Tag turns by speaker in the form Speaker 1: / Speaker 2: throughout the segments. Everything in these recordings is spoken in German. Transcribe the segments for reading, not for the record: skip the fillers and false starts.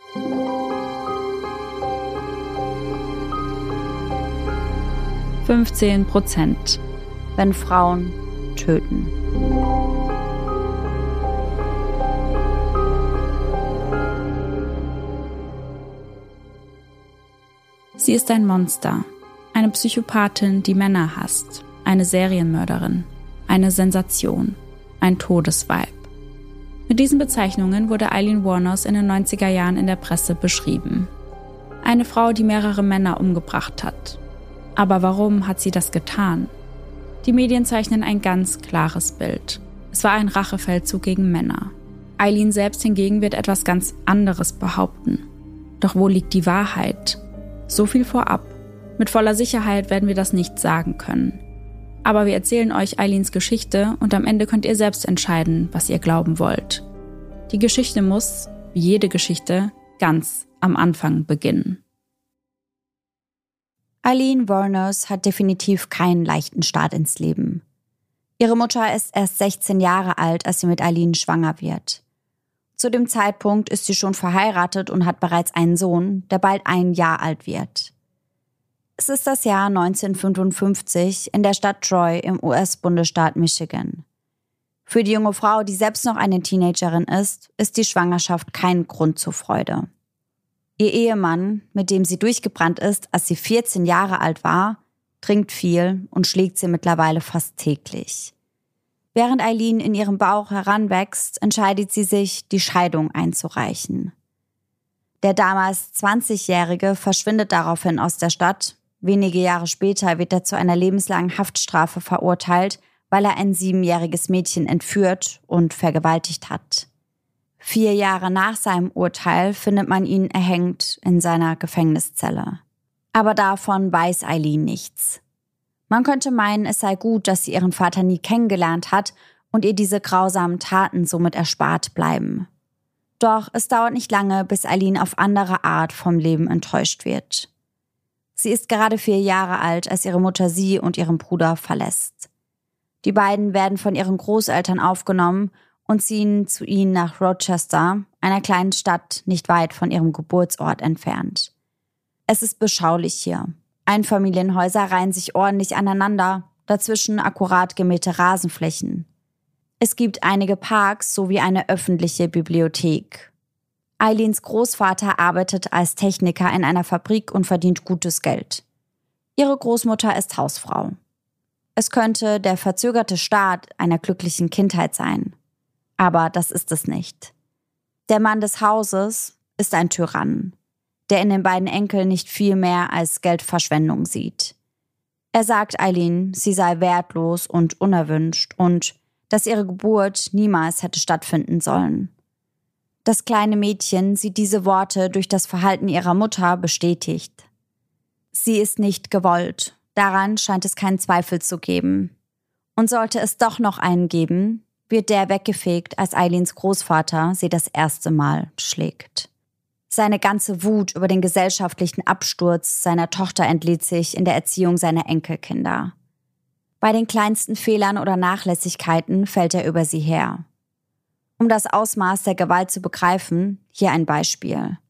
Speaker 1: %, wenn Frauen töten. Sie ist ein Monster, eine Psychopathin, die Männer hasst, eine Serienmörderin, eine Sensation, ein Todesweib. Mit diesen Bezeichnungen wurde Aileen Wuornos in den 90er Jahren in der Presse beschrieben. Eine Frau, die mehrere Männer umgebracht hat. Aber warum hat sie das getan? Die Medien zeichnen ein ganz klares Bild. Es war ein Rachefeldzug gegen Männer. Aileen selbst hingegen wird etwas ganz anderes behaupten. Doch wo liegt die Wahrheit? So viel vorab. Mit voller Sicherheit werden wir das nicht sagen können. Aber wir erzählen euch Aileens Geschichte und am Ende könnt ihr selbst entscheiden, was ihr glauben wollt. Die Geschichte muss, wie jede Geschichte, ganz am Anfang beginnen.
Speaker 2: Aileen Wuornos hat definitiv keinen leichten Start ins Leben. Ihre Mutter ist erst 16 Jahre alt, als sie mit Aileen schwanger wird. Zu dem Zeitpunkt ist sie schon verheiratet und hat bereits einen Sohn, der bald 1 Jahr alt wird. Es ist das Jahr 1955 in der Stadt Troy im US-Bundesstaat Michigan. Für die junge Frau, die selbst noch eine Teenagerin ist die Schwangerschaft kein Grund zur Freude. Ihr Ehemann, mit dem sie durchgebrannt ist, als sie 14 Jahre alt war, trinkt viel und schlägt sie mittlerweile fast täglich. Während Aileen in ihrem Bauch heranwächst, entscheidet sie sich, die Scheidung einzureichen. Der damals 20-Jährige verschwindet daraufhin aus der Stadt. Wenige Jahre später wird er zu einer lebenslangen Haftstrafe verurteilt, weil er ein 7-jähriges Mädchen entführt und vergewaltigt hat. 4 Jahre nach seinem Urteil findet man ihn erhängt in seiner Gefängniszelle. Aber davon weiß Aileen nichts. Man könnte meinen, es sei gut, dass sie ihren Vater nie kennengelernt hat und ihr diese grausamen Taten somit erspart bleiben. Doch es dauert nicht lange, bis Aileen auf andere Art vom Leben enttäuscht wird. Sie ist gerade 4 Jahre alt, als ihre Mutter sie und ihren Bruder verlässt. Die beiden werden von ihren Großeltern aufgenommen und ziehen zu ihnen nach Rochester, einer kleinen Stadt nicht weit von ihrem Geburtsort entfernt. Es ist beschaulich hier. Einfamilienhäuser reihen sich ordentlich aneinander, dazwischen akkurat gemähte Rasenflächen. Es gibt einige Parks sowie eine öffentliche Bibliothek. Aileens Großvater arbeitet als Techniker in einer Fabrik und verdient gutes Geld. Ihre Großmutter ist Hausfrau. Es könnte der verzögerte Start einer glücklichen Kindheit sein. Aber das ist es nicht. Der Mann des Hauses ist ein Tyrann, der in den beiden Enkeln nicht viel mehr als Geldverschwendung sieht. Er sagt Aileen, sie sei wertlos und unerwünscht und dass ihre Geburt niemals hätte stattfinden sollen. Das kleine Mädchen sieht diese Worte durch das Verhalten ihrer Mutter bestätigt. Sie ist nicht gewollt, daran scheint es keinen Zweifel zu geben. Und sollte es doch noch einen geben, wird der weggefegt, als Aileens Großvater sie das erste Mal schlägt. Seine ganze Wut über den gesellschaftlichen Absturz seiner Tochter entlädt sich in der Erziehung seiner Enkelkinder. Bei den kleinsten Fehlern oder Nachlässigkeiten fällt er über sie her. Um das Ausmaß der Gewalt zu begreifen, hier ein Beispiel.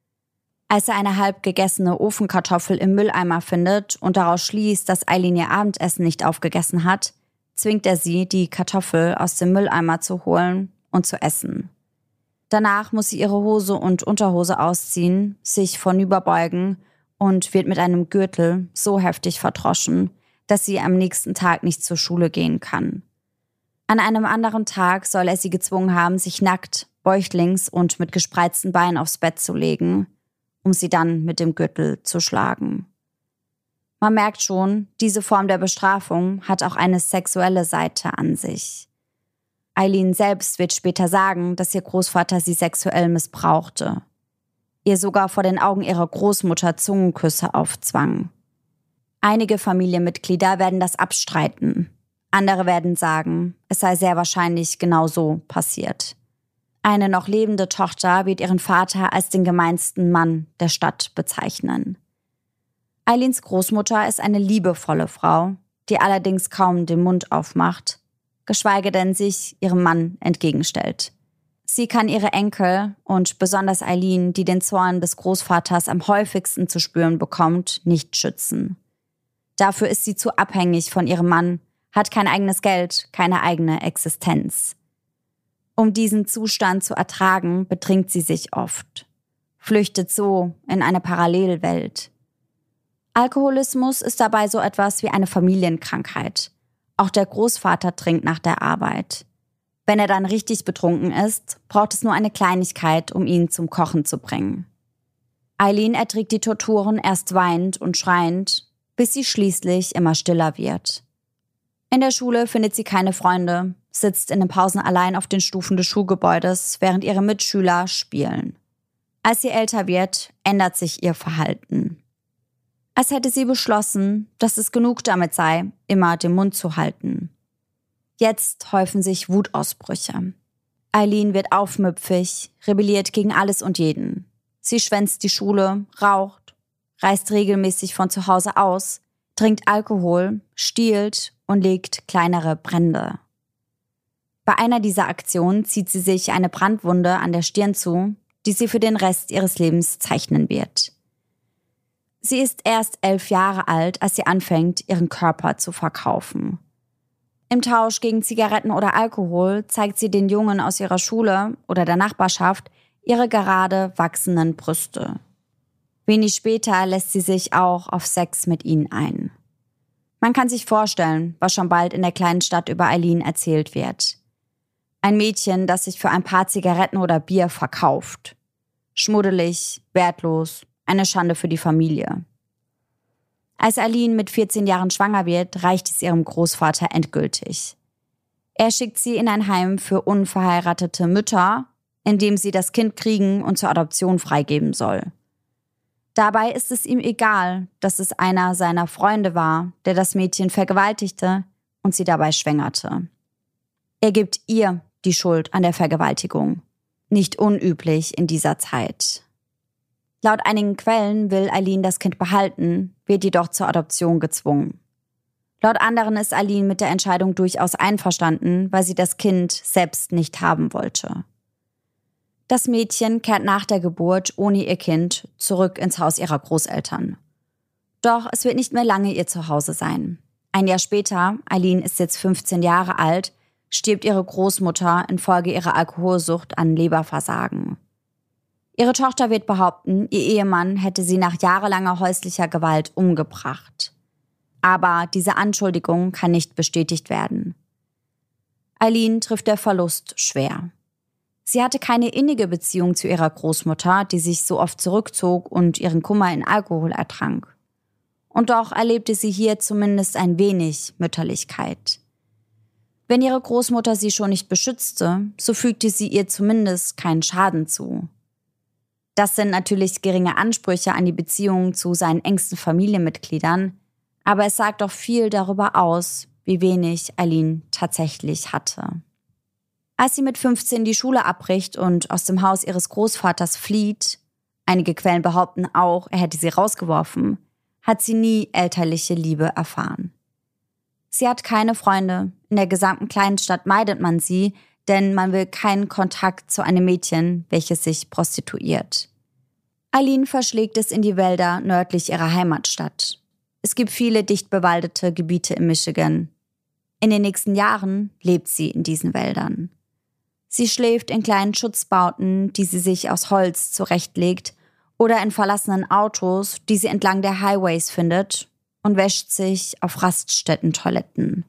Speaker 2: Als er eine halb gegessene Ofenkartoffel im Mülleimer findet und daraus schließt, dass Aileen ihr Abendessen nicht aufgegessen hat, zwingt er sie, die Kartoffel aus dem Mülleimer zu holen und zu essen. Danach muss sie ihre Hose und Unterhose ausziehen, sich vornüberbeugen und wird mit einem Gürtel so heftig verdroschen, dass sie am nächsten Tag nicht zur Schule gehen kann. An einem anderen Tag soll er sie gezwungen haben, sich nackt, bäuchlings und mit gespreizten Beinen aufs Bett zu legen, um sie dann mit dem Gürtel zu schlagen. Man merkt schon, diese Form der Bestrafung hat auch eine sexuelle Seite an sich. Aileen selbst wird später sagen, dass ihr Großvater sie sexuell missbrauchte. Ihr sogar vor den Augen ihrer Großmutter Zungenküsse aufzwang. Einige Familienmitglieder werden das abstreiten. Andere werden sagen, es sei sehr wahrscheinlich genau so passiert. Eine noch lebende Tochter wird ihren Vater als den gemeinsten Mann der Stadt bezeichnen. Aileens Großmutter ist eine liebevolle Frau, die allerdings kaum den Mund aufmacht, geschweige denn sich ihrem Mann entgegenstellt. Sie kann ihre Enkel und besonders Eileen, die den Zorn des Großvaters am häufigsten zu spüren bekommt, nicht schützen. Dafür ist sie zu abhängig von ihrem Mann, hat kein eigenes Geld, keine eigene Existenz. Um diesen Zustand zu ertragen, betrinkt sie sich oft, flüchtet so in eine Parallelwelt. Alkoholismus ist dabei so etwas wie eine Familienkrankheit. Auch der Großvater trinkt nach der Arbeit. Wenn er dann richtig betrunken ist, braucht es nur eine Kleinigkeit, um ihn zum Kochen zu bringen. Eileen erträgt die Torturen erst weinend und schreiend, bis sie schließlich immer stiller wird. In der Schule findet sie keine Freunde, sitzt in den Pausen allein auf den Stufen des Schulgebäudes, während ihre Mitschüler spielen. Als sie älter wird, ändert sich ihr Verhalten. Als hätte sie beschlossen, dass es genug damit sei, immer den Mund zu halten. Jetzt häufen sich Wutausbrüche. Eileen wird aufmüpfig, rebelliert gegen alles und jeden. Sie schwänzt die Schule, raucht, reist regelmäßig von zu Hause aus, trinkt Alkohol, stiehlt und legt kleinere Brände. Bei einer dieser Aktionen zieht sie sich eine Brandwunde an der Stirn zu, die sie für den Rest ihres Lebens zeichnen wird. Sie ist erst 11 Jahre alt, als sie anfängt, ihren Körper zu verkaufen. Im Tausch gegen Zigaretten oder Alkohol zeigt sie den Jungen aus ihrer Schule oder der Nachbarschaft ihre gerade wachsenden Brüste. Wenig später lässt sie sich auch auf Sex mit ihnen ein. Man kann sich vorstellen, was schon bald in der kleinen Stadt über Eileen erzählt wird. Ein Mädchen, das sich für ein paar Zigaretten oder Bier verkauft. Schmuddelig, wertlos, eine Schande für die Familie. Als Eileen mit 14 Jahren schwanger wird, reicht es ihrem Großvater endgültig. Er schickt sie in ein Heim für unverheiratete Mütter, in dem sie das Kind kriegen und zur Adoption freigeben soll. Dabei ist es ihm egal, dass es einer seiner Freunde war, der das Mädchen vergewaltigte und sie dabei schwängerte. Er gibt ihr die Schuld an der Vergewaltigung. Nicht unüblich in dieser Zeit. Laut einigen Quellen will Eileen das Kind behalten, wird jedoch zur Adoption gezwungen. Laut anderen ist Eileen mit der Entscheidung durchaus einverstanden, weil sie das Kind selbst nicht haben wollte. Das Mädchen kehrt nach der Geburt ohne ihr Kind zurück ins Haus ihrer Großeltern. Doch es wird nicht mehr lange ihr Zuhause sein. Ein Jahr später, Eileen ist jetzt 15 Jahre alt, stirbt ihre Großmutter infolge ihrer Alkoholsucht an Leberversagen. Ihre Tochter wird behaupten, ihr Ehemann hätte sie nach jahrelanger häuslicher Gewalt umgebracht. Aber diese Anschuldigung kann nicht bestätigt werden. Eileen trifft der Verlust schwer. Sie hatte keine innige Beziehung zu ihrer Großmutter, die sich so oft zurückzog und ihren Kummer in Alkohol ertrank. Und doch erlebte sie hier zumindest ein wenig Mütterlichkeit. Wenn ihre Großmutter sie schon nicht beschützte, so fügte sie ihr zumindest keinen Schaden zu. Das sind natürlich geringe Ansprüche an die Beziehung zu seinen engsten Familienmitgliedern, aber es sagt doch viel darüber aus, wie wenig Eileen tatsächlich hatte. Als sie mit 15 die Schule abbricht und aus dem Haus ihres Großvaters flieht, einige Quellen behaupten auch, er hätte sie rausgeworfen, hat sie nie elterliche Liebe erfahren. Sie hat keine Freunde, in der gesamten kleinen Stadt meidet man sie, denn man will keinen Kontakt zu einem Mädchen, welches sich prostituiert. Eileen verschlägt es in die Wälder nördlich ihrer Heimatstadt. Es gibt viele dicht bewaldete Gebiete in Michigan. In den nächsten Jahren lebt sie in diesen Wäldern. Sie schläft in kleinen Schutzbauten, die sie sich aus Holz zurechtlegt, oder in verlassenen Autos, die sie entlang der Highways findet, und wäscht sich auf Raststätten-Toiletten.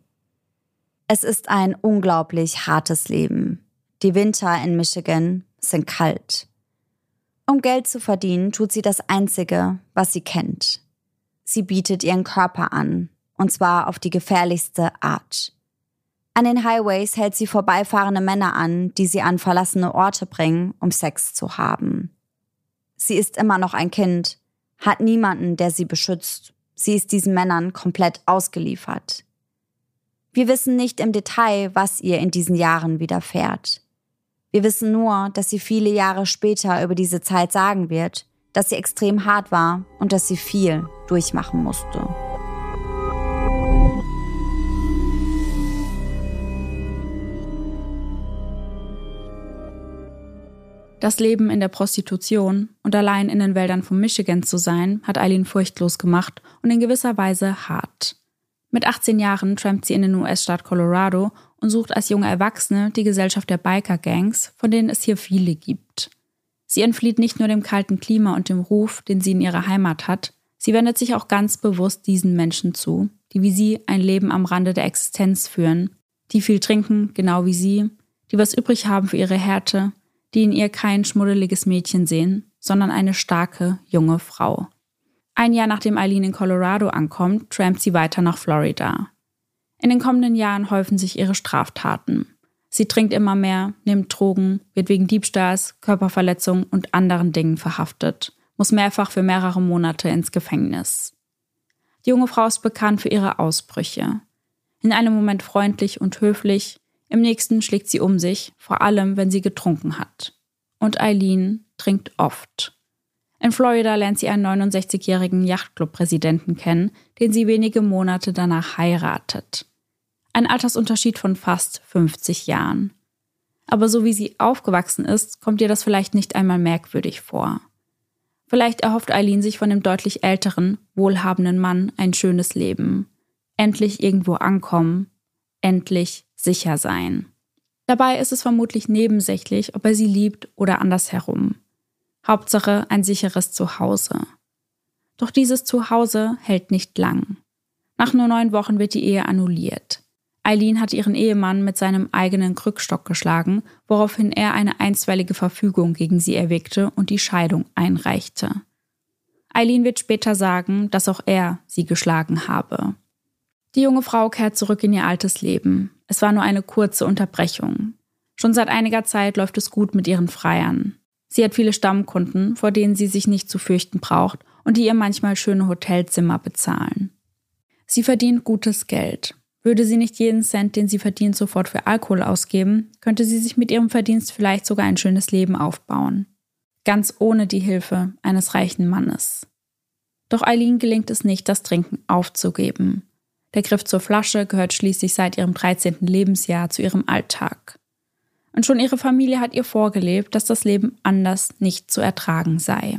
Speaker 2: Es ist ein unglaublich hartes Leben. Die Winter in Michigan sind kalt. Um Geld zu verdienen, tut sie das Einzige, was sie kennt. Sie bietet ihren Körper an, und zwar auf die gefährlichste Art. An den Highways hält sie vorbeifahrende Männer an, die sie an verlassene Orte bringen, um Sex zu haben. Sie ist immer noch ein Kind, hat niemanden, der sie beschützt. Sie ist diesen Männern komplett ausgeliefert. Wir wissen nicht im Detail, was ihr in diesen Jahren widerfährt. Wir wissen nur, dass sie viele Jahre später über diese Zeit sagen wird, dass sie extrem hart war und dass sie viel durchmachen musste.
Speaker 1: Das Leben in der Prostitution und allein in den Wäldern von Michigan zu sein, hat Eileen furchtlos gemacht und in gewisser Weise hart. Mit 18 Jahren trampt sie in den US-Staat Colorado und sucht als junge Erwachsene die Gesellschaft der Biker-Gangs, von denen es hier viele gibt. Sie entflieht nicht nur dem kalten Klima und dem Ruf, den sie in ihrer Heimat hat, sie wendet sich auch ganz bewusst diesen Menschen zu, die wie sie ein Leben am Rande der Existenz führen, die viel trinken, genau wie sie, die was übrig haben für ihre Härte, die in ihr kein schmuddeliges Mädchen sehen, sondern eine starke, junge Frau. Ein Jahr nachdem Eileen in Colorado ankommt, trampt sie weiter nach Florida. In den kommenden Jahren häufen sich ihre Straftaten. Sie trinkt immer mehr, nimmt Drogen, wird wegen Diebstahls, Körperverletzung und anderen Dingen verhaftet, muss mehrfach für mehrere Monate ins Gefängnis. Die junge Frau ist bekannt für ihre Ausbrüche. In einem Moment freundlich und höflich, im nächsten schlägt sie um sich, vor allem wenn sie getrunken hat. Und Eileen trinkt oft. In Florida lernt sie einen 69-jährigen Yachtclub-Präsidenten kennen, den sie wenige Monate danach heiratet. Ein Altersunterschied von fast 50 Jahren. Aber so wie sie aufgewachsen ist, kommt ihr das vielleicht nicht einmal merkwürdig vor. Vielleicht erhofft Eileen sich von dem deutlich älteren, wohlhabenden Mann ein schönes Leben. Endlich irgendwo ankommen, endlich sicher sein. Dabei ist es vermutlich nebensächlich, ob er sie liebt oder andersherum. Hauptsache ein sicheres Zuhause. Doch dieses Zuhause hält nicht lang. Nach nur 9 Wochen wird die Ehe annulliert. Eileen hat ihren Ehemann mit seinem eigenen Krückstock geschlagen, woraufhin er eine einstweilige Verfügung gegen sie erwirkte und die Scheidung einreichte. Eileen wird später sagen, dass auch er sie geschlagen habe. Die junge Frau kehrt zurück in ihr altes Leben. Es war nur eine kurze Unterbrechung. Schon seit einiger Zeit läuft es gut mit ihren Freiern. Sie hat viele Stammkunden, vor denen sie sich nicht zu fürchten braucht und die ihr manchmal schöne Hotelzimmer bezahlen. Sie verdient gutes Geld. Würde sie nicht jeden Cent, den sie verdient, sofort für Alkohol ausgeben, könnte sie sich mit ihrem Verdienst vielleicht sogar ein schönes Leben aufbauen. Ganz ohne die Hilfe eines reichen Mannes. Doch Eileen gelingt es nicht, das Trinken aufzugeben. Der Griff zur Flasche gehört schließlich seit ihrem 13. Lebensjahr zu ihrem Alltag. Und schon ihre Familie hat ihr vorgelebt, dass das Leben anders nicht zu ertragen sei.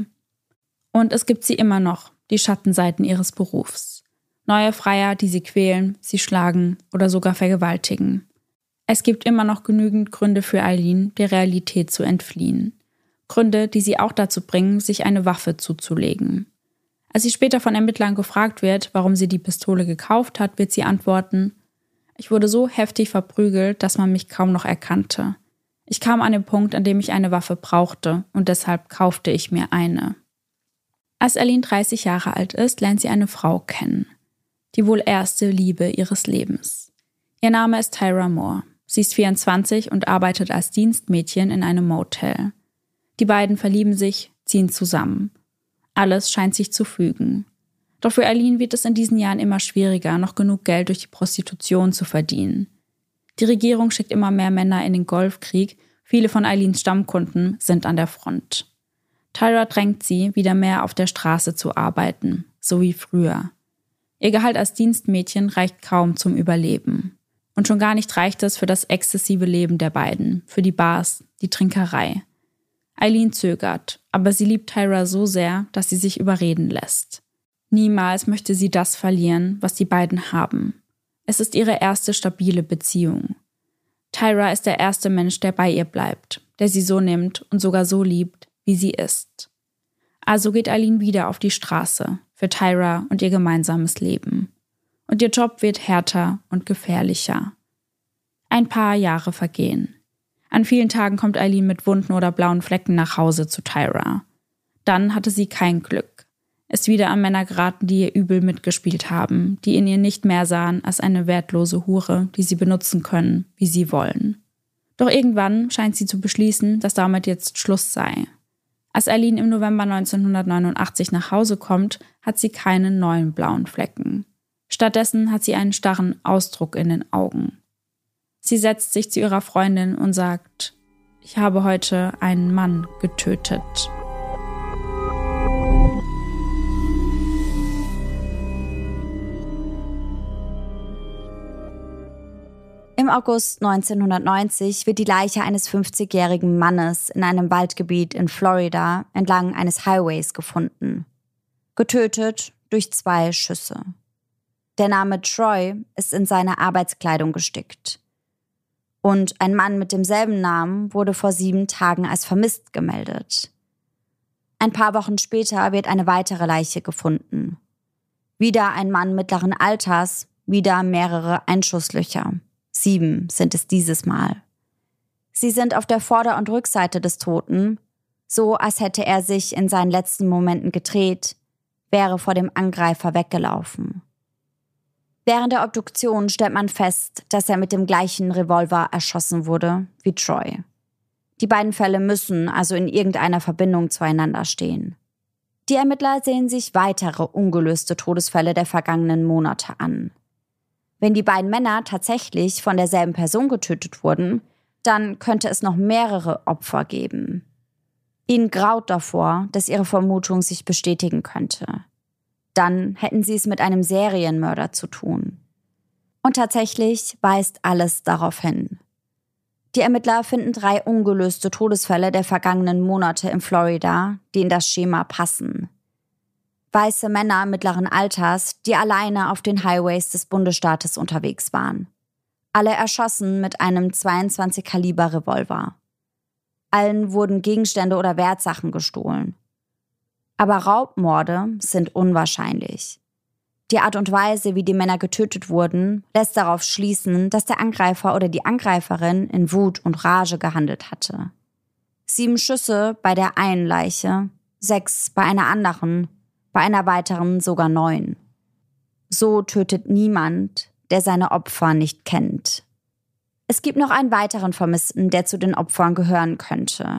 Speaker 1: Und es gibt sie immer noch, die Schattenseiten ihres Berufs. Neue Freier, die sie quälen, sie schlagen oder sogar vergewaltigen. Es gibt immer noch genügend Gründe für Eileen, der Realität zu entfliehen. Gründe, die sie auch dazu bringen, sich eine Waffe zuzulegen. Als sie später von Ermittlern gefragt wird, warum sie die Pistole gekauft hat, wird sie antworten: Ich wurde so heftig verprügelt, dass man mich kaum noch erkannte. Ich kam an den Punkt, an dem ich eine Waffe brauchte und deshalb kaufte ich mir eine. Als Eileen 30 Jahre alt ist, lernt sie eine Frau kennen. Die wohl erste Liebe ihres Lebens. Ihr Name ist Tyra Moore. Sie ist 24 und arbeitet als Dienstmädchen in einem Motel. Die beiden verlieben sich, ziehen zusammen. Alles scheint sich zu fügen. Doch für Eileen wird es in diesen Jahren immer schwieriger, noch genug Geld durch die Prostitution zu verdienen. Die Regierung schickt immer mehr Männer in den Golfkrieg, viele von Eileens Stammkunden sind an der Front. Tyra drängt sie, wieder mehr auf der Straße zu arbeiten, so wie früher. Ihr Gehalt als Dienstmädchen reicht kaum zum Überleben. Und schon gar nicht reicht es für das exzessive Leben der beiden, für die Bars, die Trinkerei. Eileen zögert, aber sie liebt Tyra so sehr, dass sie sich überreden lässt. Niemals möchte sie das verlieren, was die beiden haben. Es ist ihre erste stabile Beziehung. Tyra ist der erste Mensch, der bei ihr bleibt, der sie so nimmt und sogar so liebt, wie sie ist. Also geht Eileen wieder auf die Straße für Tyra und ihr gemeinsames Leben. Und ihr Job wird härter und gefährlicher. Ein paar Jahre vergehen. An vielen Tagen kommt Eileen mit Wunden oder blauen Flecken nach Hause zu Tyra. Dann hatte sie kein Glück. Ist wieder an Männer geraten, die ihr übel mitgespielt haben, die in ihr nicht mehr sahen als eine wertlose Hure, die sie benutzen können, wie sie wollen. Doch irgendwann scheint sie zu beschließen, dass damit jetzt Schluss sei. Als Eileen im November 1989 nach Hause kommt, hat sie keine neuen blauen Flecken. Stattdessen hat sie einen starren Ausdruck in den Augen. Sie setzt sich zu ihrer Freundin und sagt: Ich habe heute einen Mann getötet.
Speaker 2: Im August 1990 wird die Leiche eines 50-jährigen Mannes in einem Waldgebiet in Florida entlang eines Highways gefunden. Getötet durch 2 Schüsse. Der Name Troy ist in seine Arbeitskleidung gestickt. Und ein Mann mit demselben Namen wurde vor 7 Tagen als vermisst gemeldet. Ein paar Wochen später wird eine weitere Leiche gefunden. Wieder ein Mann mittleren Alters, wieder mehrere Einschusslöcher. 7 sind es dieses Mal. Sie sind auf der Vorder- und Rückseite des Toten, so als hätte er sich in seinen letzten Momenten gedreht, wäre vor dem Angreifer weggelaufen. Während der Obduktion stellt man fest, dass er mit dem gleichen Revolver erschossen wurde wie Troy. Die beiden Fälle müssen also in irgendeiner Verbindung zueinander stehen. Die Ermittler sehen sich weitere ungelöste Todesfälle der vergangenen Monate an. Wenn die beiden Männer tatsächlich von derselben Person getötet wurden, dann könnte es noch mehrere Opfer geben. Ihnen graut davor, dass ihre Vermutung sich bestätigen könnte. Dann hätten sie es mit einem Serienmörder zu tun. Und tatsächlich weist alles darauf hin. Die Ermittler finden 3 ungelöste Todesfälle der vergangenen Monate in Florida, die in das Schema passen. Weiße Männer mittleren Alters, die alleine auf den Highways des Bundesstaates unterwegs waren. Alle erschossen mit einem 22-Kaliber-Revolver. Allen wurden Gegenstände oder Wertsachen gestohlen. Aber Raubmorde sind unwahrscheinlich. Die Art und Weise, wie die Männer getötet wurden, lässt darauf schließen, dass der Angreifer oder die Angreiferin in Wut und Rage gehandelt hatte. 7 Schüsse bei der einen Leiche, 6 bei einer anderen, bei einer weiteren sogar 9. So tötet niemand, der seine Opfer nicht kennt. Es gibt noch einen weiteren Vermissten, der zu den Opfern gehören könnte.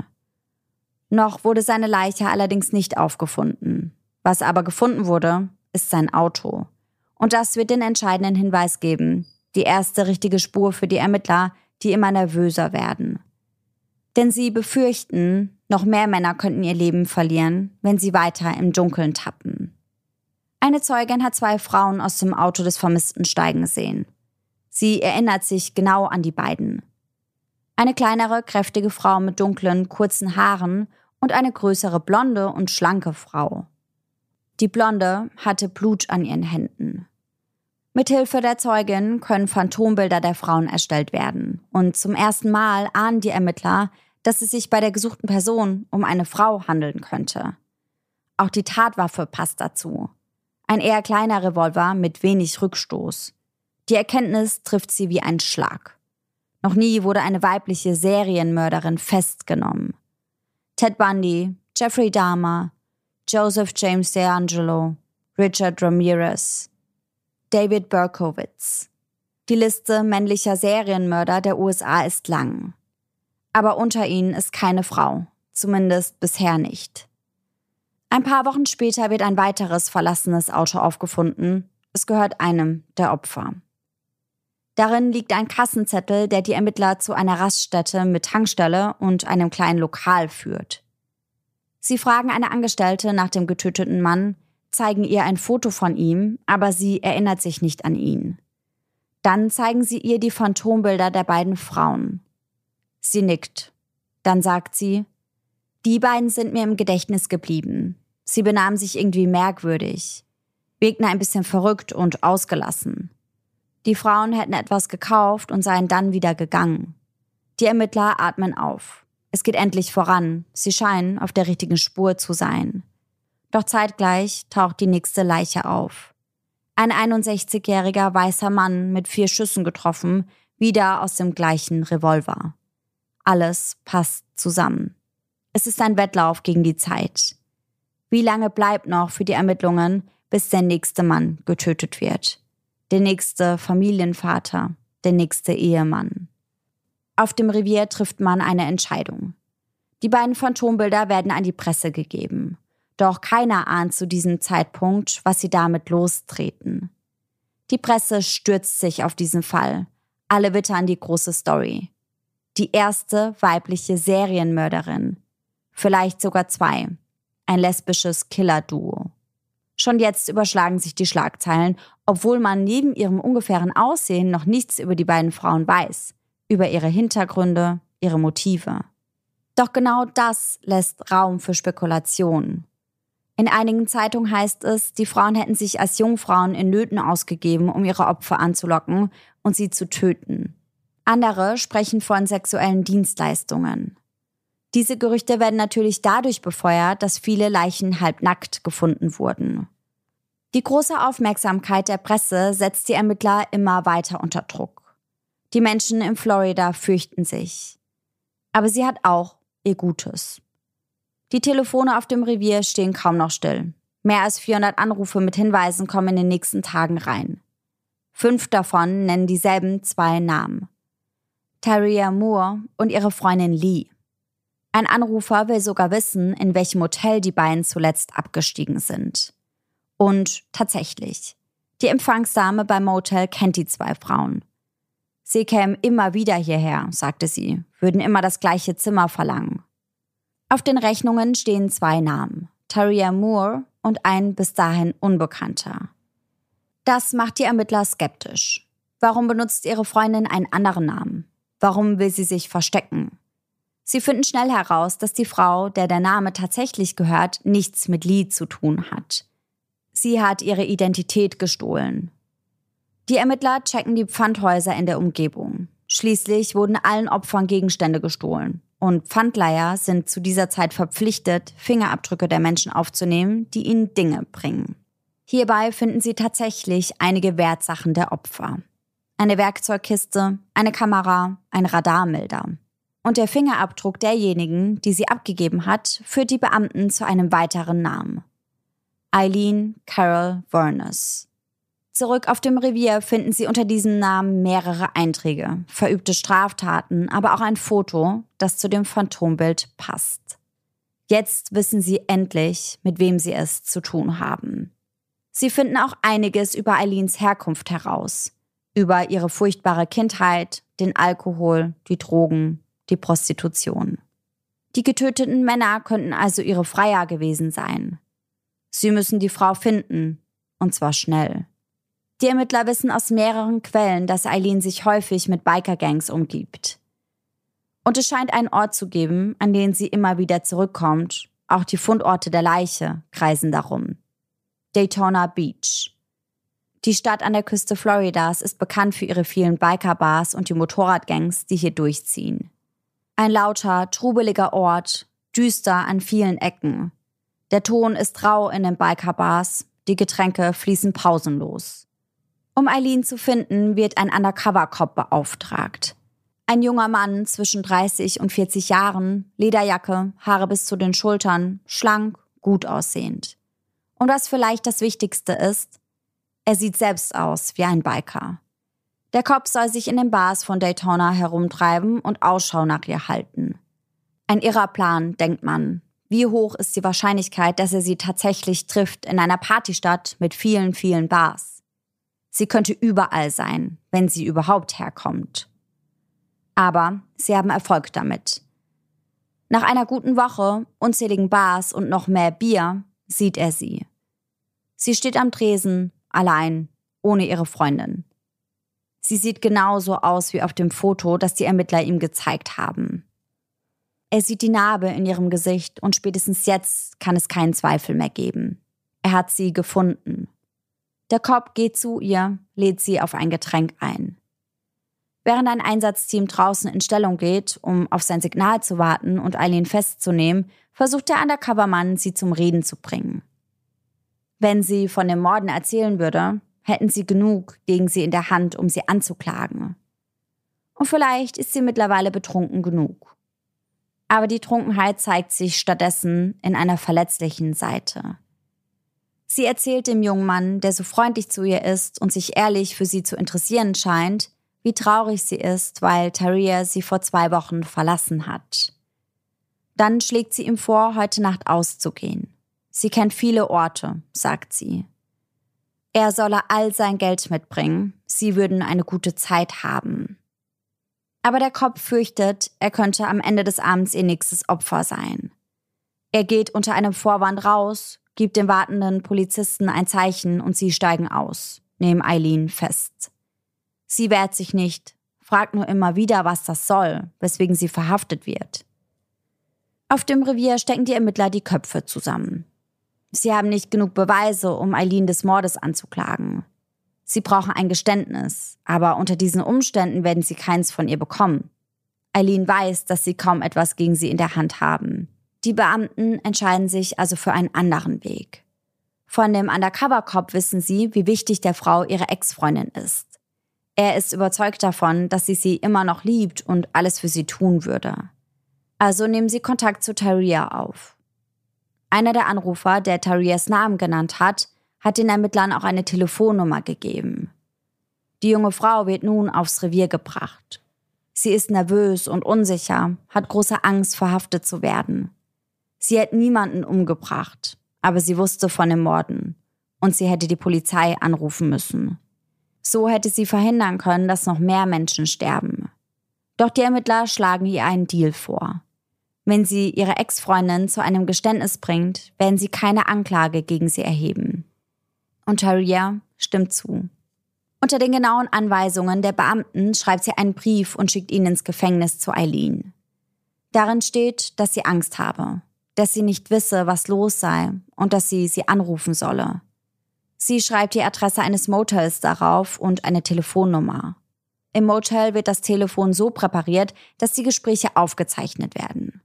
Speaker 2: Noch wurde seine Leiche allerdings nicht aufgefunden. Was aber gefunden wurde, ist sein Auto. Und das wird den entscheidenden Hinweis geben, die erste richtige Spur für die Ermittler, die immer nervöser werden. Denn sie befürchten, noch mehr Männer könnten ihr Leben verlieren, wenn sie weiter im Dunkeln tappen. Eine Zeugin hat 2 Frauen aus dem Auto des Vermissten steigen sehen. Sie erinnert sich genau an die beiden. Eine kleinere, kräftige Frau mit dunklen, kurzen Haaren und eine größere, blonde und schlanke Frau. Die Blonde hatte Blut an ihren Händen. Mithilfe der Zeugin können Phantombilder der Frauen erstellt werden. Und zum ersten Mal ahnen die Ermittler, dass es sich bei der gesuchten Person um eine Frau handeln könnte. Auch die Tatwaffe passt dazu. Ein eher kleiner Revolver mit wenig Rückstoß. Die Erkenntnis trifft sie wie ein Schlag. Noch nie wurde eine weibliche Serienmörderin festgenommen. Ted Bundy, Jeffrey Dahmer, Joseph James DeAngelo, Richard Ramirez, David Berkowitz. Die Liste männlicher Serienmörder der USA ist lang. Aber unter ihnen ist keine Frau, zumindest bisher nicht. Ein paar Wochen später wird ein weiteres verlassenes Auto aufgefunden. Es gehört einem der Opfer. Darin liegt ein Kassenzettel, der die Ermittler zu einer Raststätte mit Tankstelle und einem kleinen Lokal führt. Sie fragen eine Angestellte nach dem getöteten Mann, zeigen ihr ein Foto von ihm, aber sie erinnert sich nicht an ihn. Dann zeigen sie ihr die Phantombilder der beiden Frauen. Sie nickt. Dann sagt sie, die beiden sind mir im Gedächtnis geblieben. Sie benahmen sich irgendwie merkwürdig, wirkten ein bisschen verrückt und ausgelassen. Die Frauen hätten etwas gekauft und seien dann wieder gegangen. Die Ermittler atmen auf. Es geht endlich voran. Sie scheinen auf der richtigen Spur zu sein. Doch zeitgleich taucht die nächste Leiche auf. Ein 61-jähriger weißer Mann mit 4 Schüssen getroffen, wieder aus dem gleichen Revolver. Alles passt zusammen. Es ist ein Wettlauf gegen die Zeit. Wie lange bleibt noch für die Ermittlungen, bis der nächste Mann getötet wird? Der nächste Familienvater, der nächste Ehemann. Auf dem Revier trifft man eine Entscheidung. Die beiden Phantombilder werden an die Presse gegeben. Doch keiner ahnt zu diesem Zeitpunkt, was sie damit lostreten. Die Presse stürzt sich auf diesen Fall. Alle wittern die große Story. Die erste weibliche Serienmörderin. Vielleicht sogar 2. Ein lesbisches Killer-Duo. Schon jetzt überschlagen sich die Schlagzeilen, obwohl man neben ihrem ungefähren Aussehen noch nichts über die beiden Frauen weiß, über ihre Hintergründe, ihre Motive. Doch genau das lässt Raum für Spekulationen. In einigen Zeitungen heißt es, die Frauen hätten sich als Jungfrauen in Nöten ausgegeben, um ihre Opfer anzulocken und sie zu töten. Andere sprechen von sexuellen Dienstleistungen. Diese Gerüchte werden natürlich dadurch befeuert, dass viele Leichen halbnackt gefunden wurden. Die große Aufmerksamkeit der Presse setzt die Ermittler immer weiter unter Druck. Die Menschen in Florida fürchten sich. Aber sie hat auch ihr Gutes. Die Telefone auf dem Revier stehen kaum noch still. Mehr als 400 Anrufe mit Hinweisen kommen in den nächsten Tagen rein. 5 davon nennen dieselben 2 Namen. Taria Moore und ihre Freundin Lee. Ein Anrufer will sogar wissen, in welchem Hotel die beiden zuletzt abgestiegen sind. Und tatsächlich, die Empfangsdame beim Motel kennt die 2 Frauen. Sie kämen immer wieder hierher, sagte sie, würden immer das gleiche Zimmer verlangen. Auf den Rechnungen stehen 2 Namen, Taria Moore und ein bis dahin Unbekannter. Das macht die Ermittler skeptisch. Warum benutzt ihre Freundin einen anderen Namen? Warum will sie sich verstecken? Sie finden schnell heraus, dass die Frau, der der Name tatsächlich gehört, nichts mit Lee zu tun hat. Sie hat ihre Identität gestohlen. Die Ermittler checken die Pfandhäuser in der Umgebung. Schließlich wurden allen Opfern Gegenstände gestohlen. Und Pfandleiher sind zu dieser Zeit verpflichtet, Fingerabdrücke der Menschen aufzunehmen, die ihnen Dinge bringen. Hierbei finden sie tatsächlich einige Wertsachen der Opfer. Eine Werkzeugkiste, eine Kamera, ein Radarmelder. Und der Fingerabdruck derjenigen, die sie abgegeben hat, führt die Beamten zu einem weiteren Namen. Eileen Carol Wuornos. Zurück auf dem Revier finden sie unter diesem Namen mehrere Einträge, verübte Straftaten, aber auch ein Foto, das zu dem Phantombild passt. Jetzt wissen sie endlich, mit wem sie es zu tun haben. Sie finden auch einiges über Eileens Herkunft heraus, über ihre furchtbare Kindheit, den Alkohol, die Drogen, die Prostitution. Die getöteten Männer könnten also ihre Freier gewesen sein. Sie müssen die Frau finden, und zwar schnell. Die Ermittler wissen aus mehreren Quellen, dass Eileen sich häufig mit Biker-Gangs umgibt. Und es scheint einen Ort zu geben, an den sie immer wieder zurückkommt. Auch die Fundorte der Leiche kreisen darum. Daytona Beach. Die Stadt an der Küste Floridas ist bekannt für ihre vielen Biker-Bars und die Motorradgangs, die hier durchziehen. Ein lauter, trubeliger Ort, düster an vielen Ecken. Der Ton ist rau in den Biker-Bars, die Getränke fließen pausenlos. Um Eileen zu finden, wird ein Undercover-Cop beauftragt. Ein junger Mann zwischen 30 und 40 Jahren, Lederjacke, Haare bis zu den Schultern, schlank, gut aussehend. Und was vielleicht das Wichtigste ist, er sieht selbst aus wie ein Biker. Der Cop soll sich in den Bars von Daytona herumtreiben und Ausschau nach ihr halten. Ein irrer Plan, denkt man. Wie hoch ist die Wahrscheinlichkeit, dass er sie tatsächlich trifft in einer Partystadt mit vielen, vielen Bars? Sie könnte überall sein, wenn sie überhaupt herkommt. Aber sie haben Erfolg damit. Nach einer guten Woche, unzähligen Bars und noch mehr Bier sieht er sie. Sie steht am Tresen, allein, ohne ihre Freundin. Sie sieht genauso aus wie auf dem Foto, das die Ermittler ihm gezeigt haben. Er sieht die Narbe in ihrem Gesicht und spätestens jetzt kann es keinen Zweifel mehr geben. Er hat sie gefunden. Der Cop geht zu ihr, lädt sie auf ein Getränk ein. Während ein Einsatzteam draußen in Stellung geht, um auf sein Signal zu warten und Eileen festzunehmen, versucht der Undercover-Mann, sie zum Reden zu bringen. Wenn sie von den Morden erzählen würde, hätten sie genug gegen sie in der Hand, um sie anzuklagen. Und vielleicht ist sie mittlerweile betrunken genug. Aber die Trunkenheit zeigt sich stattdessen in einer verletzlichen Seite. Sie erzählt dem jungen Mann, der so freundlich zu ihr ist und sich ehrlich für sie zu interessieren scheint, wie traurig sie ist, weil Taria sie vor 2 Wochen verlassen hat. Dann schlägt sie ihm vor, heute Nacht auszugehen. Sie kennt viele Orte, sagt sie. Er solle all sein Geld mitbringen, sie würden eine gute Zeit haben. Aber der Cop fürchtet, er könnte am Ende des Abends ihr nächstes Opfer sein. Er geht unter einem Vorwand raus, gibt den wartenden Polizisten ein Zeichen und sie steigen aus, nehmen Eileen fest. Sie wehrt sich nicht, fragt nur immer wieder, was das soll, weswegen sie verhaftet wird. Auf dem Revier stecken die Ermittler die Köpfe zusammen. Sie haben nicht genug Beweise, um Eileen des Mordes anzuklagen. Sie brauchen ein Geständnis, aber unter diesen Umständen werden sie keins von ihr bekommen. Eileen weiß, dass sie kaum etwas gegen sie in der Hand haben. Die Beamten entscheiden sich also für einen anderen Weg. Von dem Undercover-Cop wissen sie, wie wichtig der Frau ihre Ex-Freundin ist. Er ist überzeugt davon, dass sie immer noch liebt und alles für sie tun würde. Also nehmen sie Kontakt zu Taria auf. Einer der Anrufer, der Tarias Namen genannt hat den Ermittlern auch eine Telefonnummer gegeben. Die junge Frau wird nun aufs Revier gebracht. Sie ist nervös und unsicher, hat große Angst, verhaftet zu werden. Sie hat niemanden umgebracht, aber sie wusste von den Morden und sie hätte die Polizei anrufen müssen. So hätte sie verhindern können, dass noch mehr Menschen sterben. Doch die Ermittler schlagen ihr einen Deal vor. Wenn sie ihre Ex-Freundin zu einem Geständnis bringt, werden sie keine Anklage gegen sie erheben. Und Taria stimmt zu. Unter den genauen Anweisungen der Beamten schreibt sie einen Brief und schickt ihn ins Gefängnis zu Eileen. Darin steht, dass sie Angst habe, dass sie nicht wisse, was los sei und dass sie anrufen solle. Sie schreibt die Adresse eines Motels darauf und eine Telefonnummer. Im Motel wird das Telefon so präpariert, dass die Gespräche aufgezeichnet werden.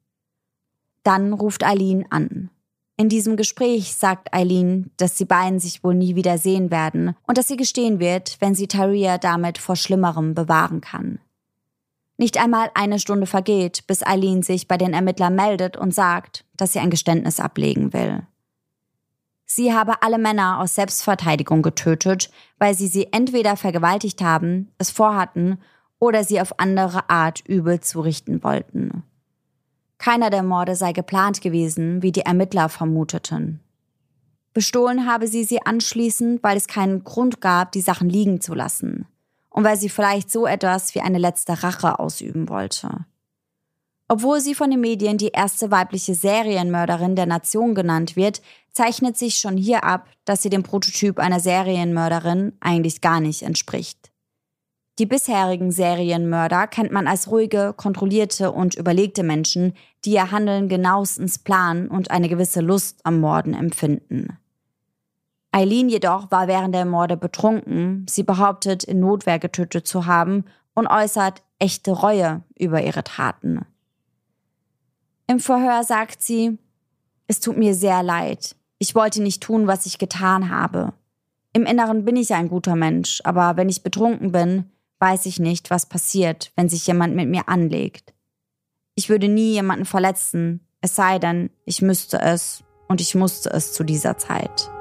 Speaker 2: Dann ruft Eileen an. In diesem Gespräch sagt Eileen, dass die beiden sich wohl nie wieder sehen werden und dass sie gestehen wird, wenn sie Taria damit vor Schlimmerem bewahren kann. Nicht einmal eine Stunde vergeht, bis Eileen sich bei den Ermittlern meldet und sagt, dass sie ein Geständnis ablegen will. Sie habe alle Männer aus Selbstverteidigung getötet, weil sie entweder vergewaltigt haben, es vorhatten oder sie auf andere Art übel zurichten wollten. Keiner der Morde sei geplant gewesen, wie die Ermittler vermuteten. Bestohlen habe sie anschließend, weil es keinen Grund gab, die Sachen liegen zu lassen und weil sie vielleicht so etwas wie eine letzte Rache ausüben wollte. Obwohl sie von den Medien die erste weibliche Serienmörderin der Nation genannt wird, zeichnet sich schon hier ab, dass sie dem Prototyp einer Serienmörderin eigentlich gar nicht entspricht. Die bisherigen Serienmörder kennt man als ruhige, kontrollierte und überlegte Menschen, die ihr Handeln genauestens planen und eine gewisse Lust am Morden empfinden. Eileen jedoch war während der Morde betrunken, sie behauptet, in Notwehr getötet zu haben und äußert echte Reue über ihre Taten. Im Verhör sagt sie: „Es tut mir sehr leid. Ich wollte nicht tun, was ich getan habe. Im Inneren bin ich ein guter Mensch, aber wenn ich betrunken bin, weiß ich nicht, was passiert, wenn sich jemand mit mir anlegt. Ich würde nie jemanden verletzen, es sei denn, ich müsste es und ich musste es zu dieser Zeit."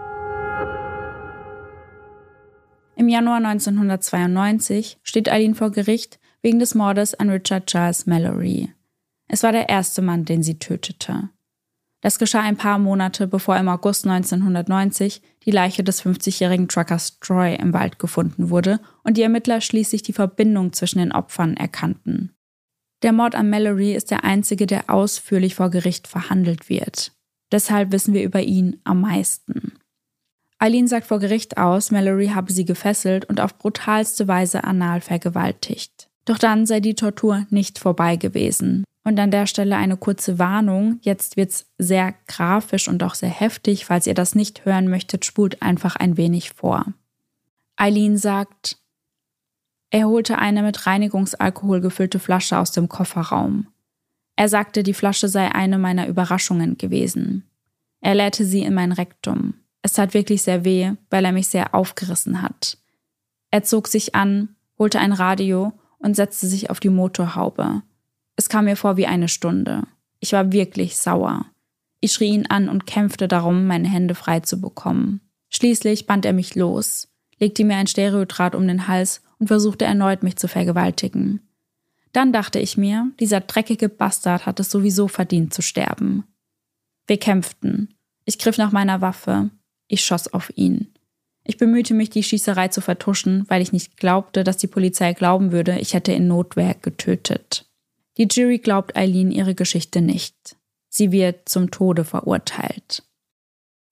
Speaker 1: Im Januar 1992 steht Eileen vor Gericht wegen des Mordes an Richard Giles Mallory. Es war der erste Mann, den sie tötete. Das geschah ein paar Monate, bevor im August 1990 die Leiche des 50-jährigen Truckers Troy im Wald gefunden wurde und die Ermittler schließlich die Verbindung zwischen den Opfern erkannten. Der Mord an Mallory ist der einzige, der ausführlich vor Gericht verhandelt wird. Deshalb wissen wir über ihn am meisten. Eileen sagt vor Gericht aus, Mallory habe sie gefesselt und auf brutalste Weise anal vergewaltigt. Doch dann sei die Tortur nicht vorbei gewesen. Und an der Stelle eine kurze Warnung, jetzt wird's sehr grafisch und auch sehr heftig. Falls ihr das nicht hören möchtet, spult einfach ein wenig vor. Eileen sagt: „Er holte eine mit Reinigungsalkohol gefüllte Flasche aus dem Kofferraum. Er sagte, die Flasche sei eine meiner Überraschungen gewesen. Er leerte sie in mein Rektum. Es tat wirklich sehr weh, weil er mich sehr aufgerissen hat. Er zog sich an, holte ein Radio und setzte sich auf die Motorhaube. Es kam mir vor wie eine Stunde. Ich war wirklich sauer. Ich schrie ihn an und kämpfte darum, meine Hände frei zu bekommen. Schließlich band er mich los, legte mir ein Stereodraht um den Hals und versuchte erneut, mich zu vergewaltigen. Dann dachte ich mir, dieser dreckige Bastard hat es sowieso verdient zu sterben. Wir kämpften. Ich griff nach meiner Waffe. Ich schoss auf ihn. Ich bemühte mich, die Schießerei zu vertuschen, weil ich nicht glaubte, dass die Polizei glauben würde, ich hätte in Notwehr getötet. Die Jury glaubt Eileen ihre Geschichte nicht. Sie wird zum Tode verurteilt."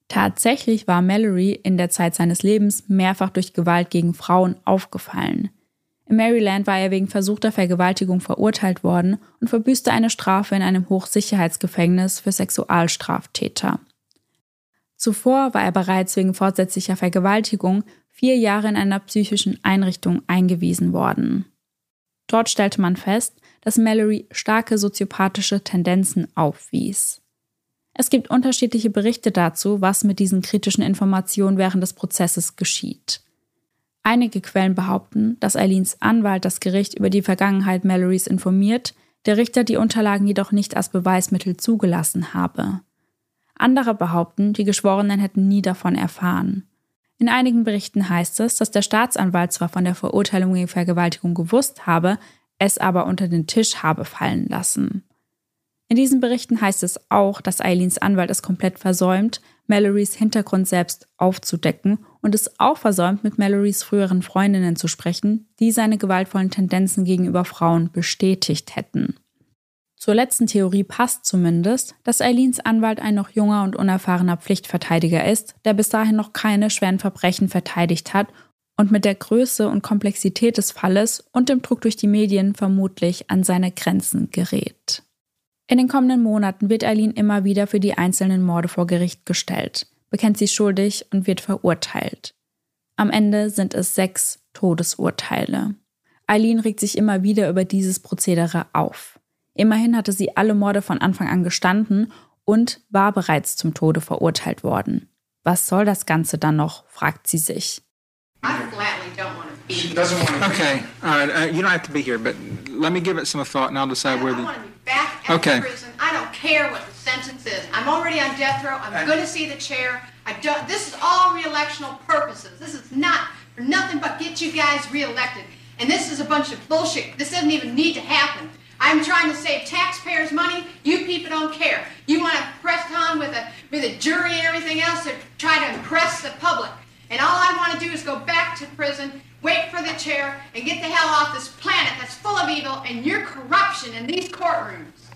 Speaker 1: Tatsächlich war Mallory in der Zeit seines Lebens mehrfach durch Gewalt gegen Frauen aufgefallen. In Maryland war er wegen versuchter Vergewaltigung verurteilt worden und verbüßte eine Strafe in einem Hochsicherheitsgefängnis für Sexualstraftäter. Zuvor war er bereits wegen fortsätzlicher Vergewaltigung 4 Jahre in einer psychischen Einrichtung eingewiesen worden. Dort stellte man fest, dass Mallory starke soziopathische Tendenzen aufwies. Es gibt unterschiedliche Berichte dazu, was mit diesen kritischen Informationen während des Prozesses geschieht. Einige Quellen behaupten, dass Eileens Anwalt das Gericht über die Vergangenheit Mallorys informiert, der Richter die Unterlagen jedoch nicht als Beweismittel zugelassen habe. Andere behaupten, die Geschworenen hätten nie davon erfahren. In einigen Berichten heißt es, dass der Staatsanwalt zwar von der Verurteilung wegen Vergewaltigung gewusst habe, es aber unter den Tisch habe fallen lassen. In diesen Berichten heißt es auch, dass Eileens Anwalt es komplett versäumt, Mallorys Hintergrund selbst aufzudecken und es auch versäumt, mit Mallorys früheren Freundinnen zu sprechen, die seine gewaltvollen Tendenzen gegenüber Frauen bestätigt hätten. Zur letzten Theorie passt zumindest, dass Eileens Anwalt ein noch junger und unerfahrener Pflichtverteidiger ist, der bis dahin noch keine schweren Verbrechen verteidigt hat und mit der Größe und Komplexität des Falles und dem Druck durch die Medien vermutlich an seine Grenzen gerät. In den kommenden Monaten wird Eileen immer wieder für die einzelnen Morde vor Gericht gestellt, bekennt sie schuldig und wird verurteilt. Am Ende sind es 6 Todesurteile. Eileen regt sich immer wieder über dieses Prozedere auf. Immerhin hatte sie alle Morde von Anfang an gestanden und war bereits zum Tode verurteilt worden. Was soll das Ganze dann noch, fragt sie sich.
Speaker 3: She doesn't want to. Okay, all right. You don't have to be here, but let me give it some thought, and I'll decide whether.
Speaker 4: I want to be back at the prison. I don't care what the sentence is. I'm already on death row. I'm going to see the chair. This is all re-electional purposes. This is not for nothing but get you guys re-elected. And this is a bunch of bullshit. This doesn't even need to happen. I'm trying to save taxpayers' money. You people don't care. You want to press on with a jury and everything else to try to impress the public. And all I want to do is go back to prison, wait for the chair, and get the hell off this planet that's full of evil and your corruption in these courtrooms.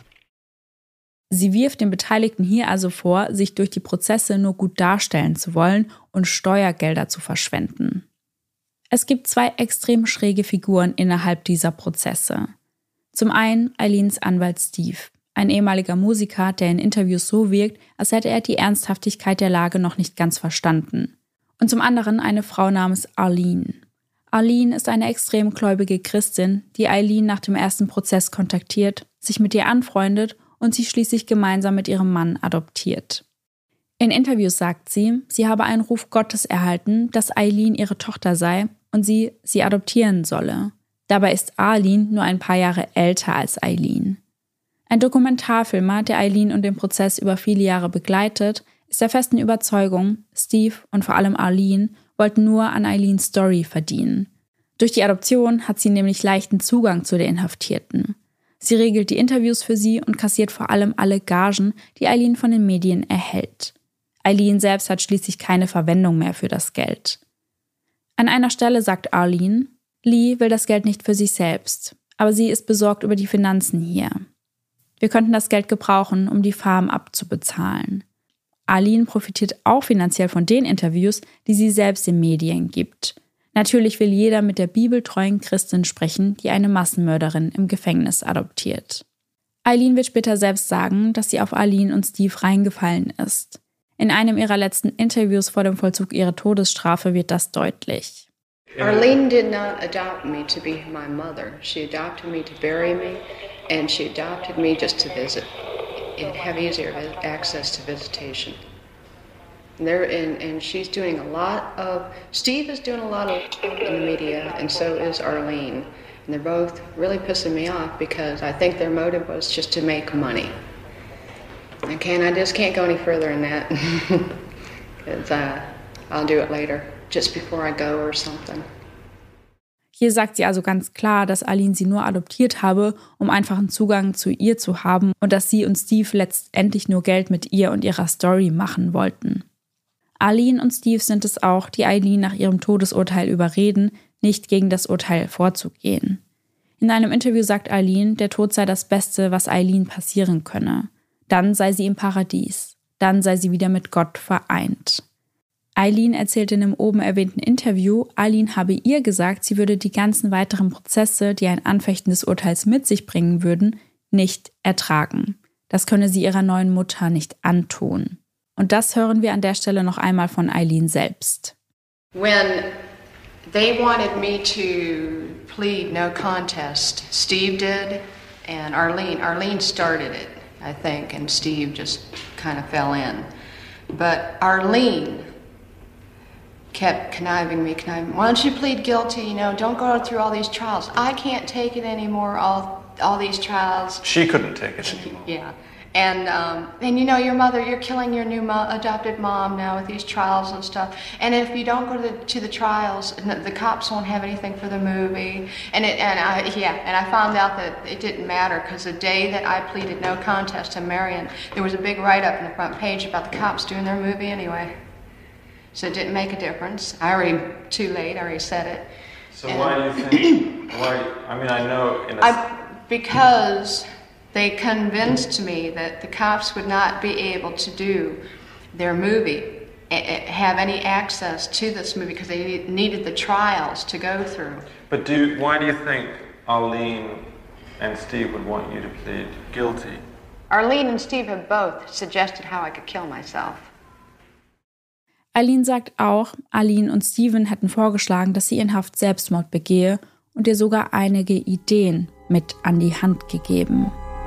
Speaker 1: Sie wirft den Beteiligten hier also vor, sich durch die Prozesse nur gut darstellen zu wollen und Steuergelder zu verschwenden. Es gibt 2 extrem schräge Figuren innerhalb dieser Prozesse. Zum einen Eileens Anwalt Steve, ein ehemaliger Musiker, der in Interviews so wirkt, als hätte er die Ernsthaftigkeit der Lage noch nicht ganz verstanden. Und zum anderen eine Frau namens Arlene. Arlene ist eine extrem gläubige Christin, die Eileen nach dem ersten Prozess kontaktiert, sich mit ihr anfreundet und sie schließlich gemeinsam mit ihrem Mann adoptiert. In Interviews sagt sie, sie habe einen Ruf Gottes erhalten, dass Eileen ihre Tochter sei und sie adoptieren solle. Dabei ist Arlene nur ein paar Jahre älter als Eileen. Ein Dokumentarfilmer, der Eileen und den Prozess über viele Jahre begleitet, ist der festen Überzeugung, Steve und vor allem Arlene wollten nur an Eileens Story verdienen. Durch die Adoption hat sie nämlich leichten Zugang zu der Inhaftierten. Sie regelt die Interviews für sie und kassiert vor allem alle Gagen, die Eileen von den Medien erhält. Eileen selbst hat schließlich keine Verwendung mehr für das Geld. An einer Stelle sagt Arlene, Lee will das Geld nicht für sich selbst, aber sie ist besorgt über die Finanzen hier. Wir könnten das Geld gebrauchen, um die Farm abzubezahlen. Arlene profitiert auch finanziell von den Interviews, die sie selbst den Medien gibt. Natürlich will jeder mit der bibeltreuen Christin sprechen, die eine Massenmörderin im Gefängnis adoptiert. Eileen wird später selbst sagen, dass sie auf Arlene und Steve reingefallen ist. In einem ihrer letzten Interviews vor dem Vollzug ihrer Todesstrafe wird das deutlich.
Speaker 5: Arlene did not adopt me to be my mother. She adopted me to bury me, and she adopted me just to visit. Have easier access to visitation. And she's doing a lot of. Steve is doing a lot of in the media, and so is Arlene. And they're both really pissing me off because I think their motive was just to make money. I just can't go any further in that because I'll do it later, just before I go or something.
Speaker 1: Hier sagt sie also ganz klar, dass Arlene sie nur adoptiert habe, um einfachen Zugang zu ihr zu haben und dass sie und Steve letztendlich nur Geld mit ihr und ihrer Story machen wollten. Arlene und Steve sind es auch, die Eileen nach ihrem Todesurteil überreden, nicht gegen das Urteil vorzugehen. In einem Interview sagt Eileen, der Tod sei das Beste, was Eileen passieren könne. Dann sei sie im Paradies. dann sei sie wieder mit Gott vereint. Eileen erzählte in dem oben erwähnten Interview, Eileen habe ihr gesagt, sie würde die ganzen weiteren Prozesse, die ein Anfechten des Urteils mit sich bringen würden, nicht ertragen. Das könne sie ihrer neuen Mutter nicht antun. Und das hören wir an der Stelle noch einmal von Eileen selbst.
Speaker 5: When they wanted me to plead no contest, Steve did, and Arlene started it, I think, and Steve just kind of fell in. But Arlene kept conniving me. Why don't you plead guilty? Don't go through all these trials. I can't take it anymore, all these trials.
Speaker 6: She couldn't take it anymore.
Speaker 5: Yeah. And your mother, you're killing your new adopted mom now with these trials and stuff. And if you don't go to the trials, the cops won't have anything for the movie. And I found out that it didn't matter because the day that I pleaded no contest to Marion, there was a big write-up in the front page about the cops doing their movie anyway. So it didn't make a difference. Too late, I already said it.
Speaker 6: So why do you think, I know
Speaker 5: because they convinced me that the cops would not be able to do their movie, have any access to this movie because they needed the trials to go through.
Speaker 6: But why do you think Arlene and Steve would want you to plead guilty?
Speaker 5: Arlene and Steve have both suggested how I could kill myself.
Speaker 1: Eileen sagt auch, Arlene und Steven hätten vorgeschlagen, dass sie in Haft Selbstmord begehe und ihr sogar einige Ideen mit an die Hand gegeben.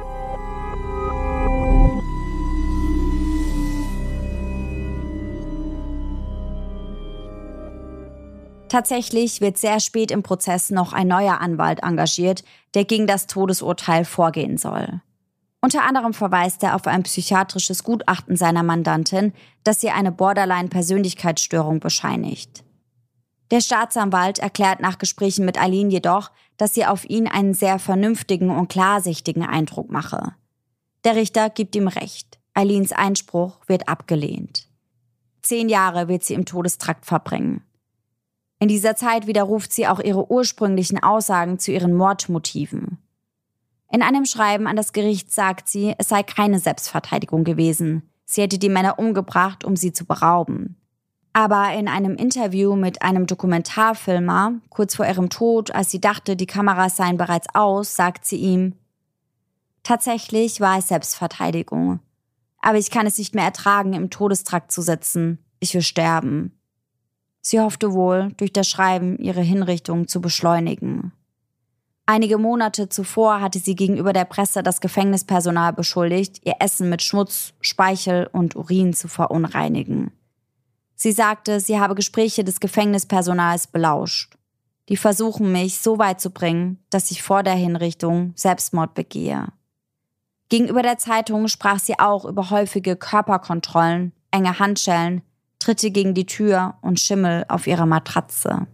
Speaker 2: Tatsächlich wird sehr spät im Prozess noch ein neuer Anwalt engagiert, der gegen das Todesurteil vorgehen soll. Unter anderem verweist er auf ein psychiatrisches Gutachten seiner Mandantin, das ihr eine Borderline-Persönlichkeitsstörung bescheinigt. Der Staatsanwalt erklärt nach Gesprächen mit Eileen jedoch, dass sie auf ihn einen sehr vernünftigen und klarsichtigen Eindruck mache. Der Richter gibt ihm recht. Eileens Einspruch wird abgelehnt. 10 Jahre wird sie im Todestrakt verbringen. In dieser Zeit widerruft sie auch ihre ursprünglichen Aussagen zu ihren Mordmotiven. In einem Schreiben an das Gericht sagt sie, es sei keine Selbstverteidigung gewesen. Sie hätte die Männer umgebracht, um sie zu berauben. Aber in einem Interview mit einem Dokumentarfilmer, kurz vor ihrem Tod, als sie dachte, die Kameras seien bereits aus, sagt sie ihm: Tatsächlich war es Selbstverteidigung. Aber ich kann es nicht mehr ertragen, im Todestrakt zu sitzen. Ich will sterben. Sie hoffte wohl, durch das Schreiben ihre Hinrichtung zu beschleunigen. Einige Monate zuvor hatte sie gegenüber der Presse das Gefängnispersonal beschuldigt, ihr Essen mit Schmutz, Speichel und Urin zu verunreinigen. Sie sagte, sie habe Gespräche des Gefängnispersonals belauscht. Die versuchen mich so weit zu bringen, dass ich vor der Hinrichtung Selbstmord begehe. Gegenüber der Zeitung sprach sie auch über häufige Körperkontrollen, enge Handschellen, Tritte gegen die Tür und Schimmel auf ihrer Matratze.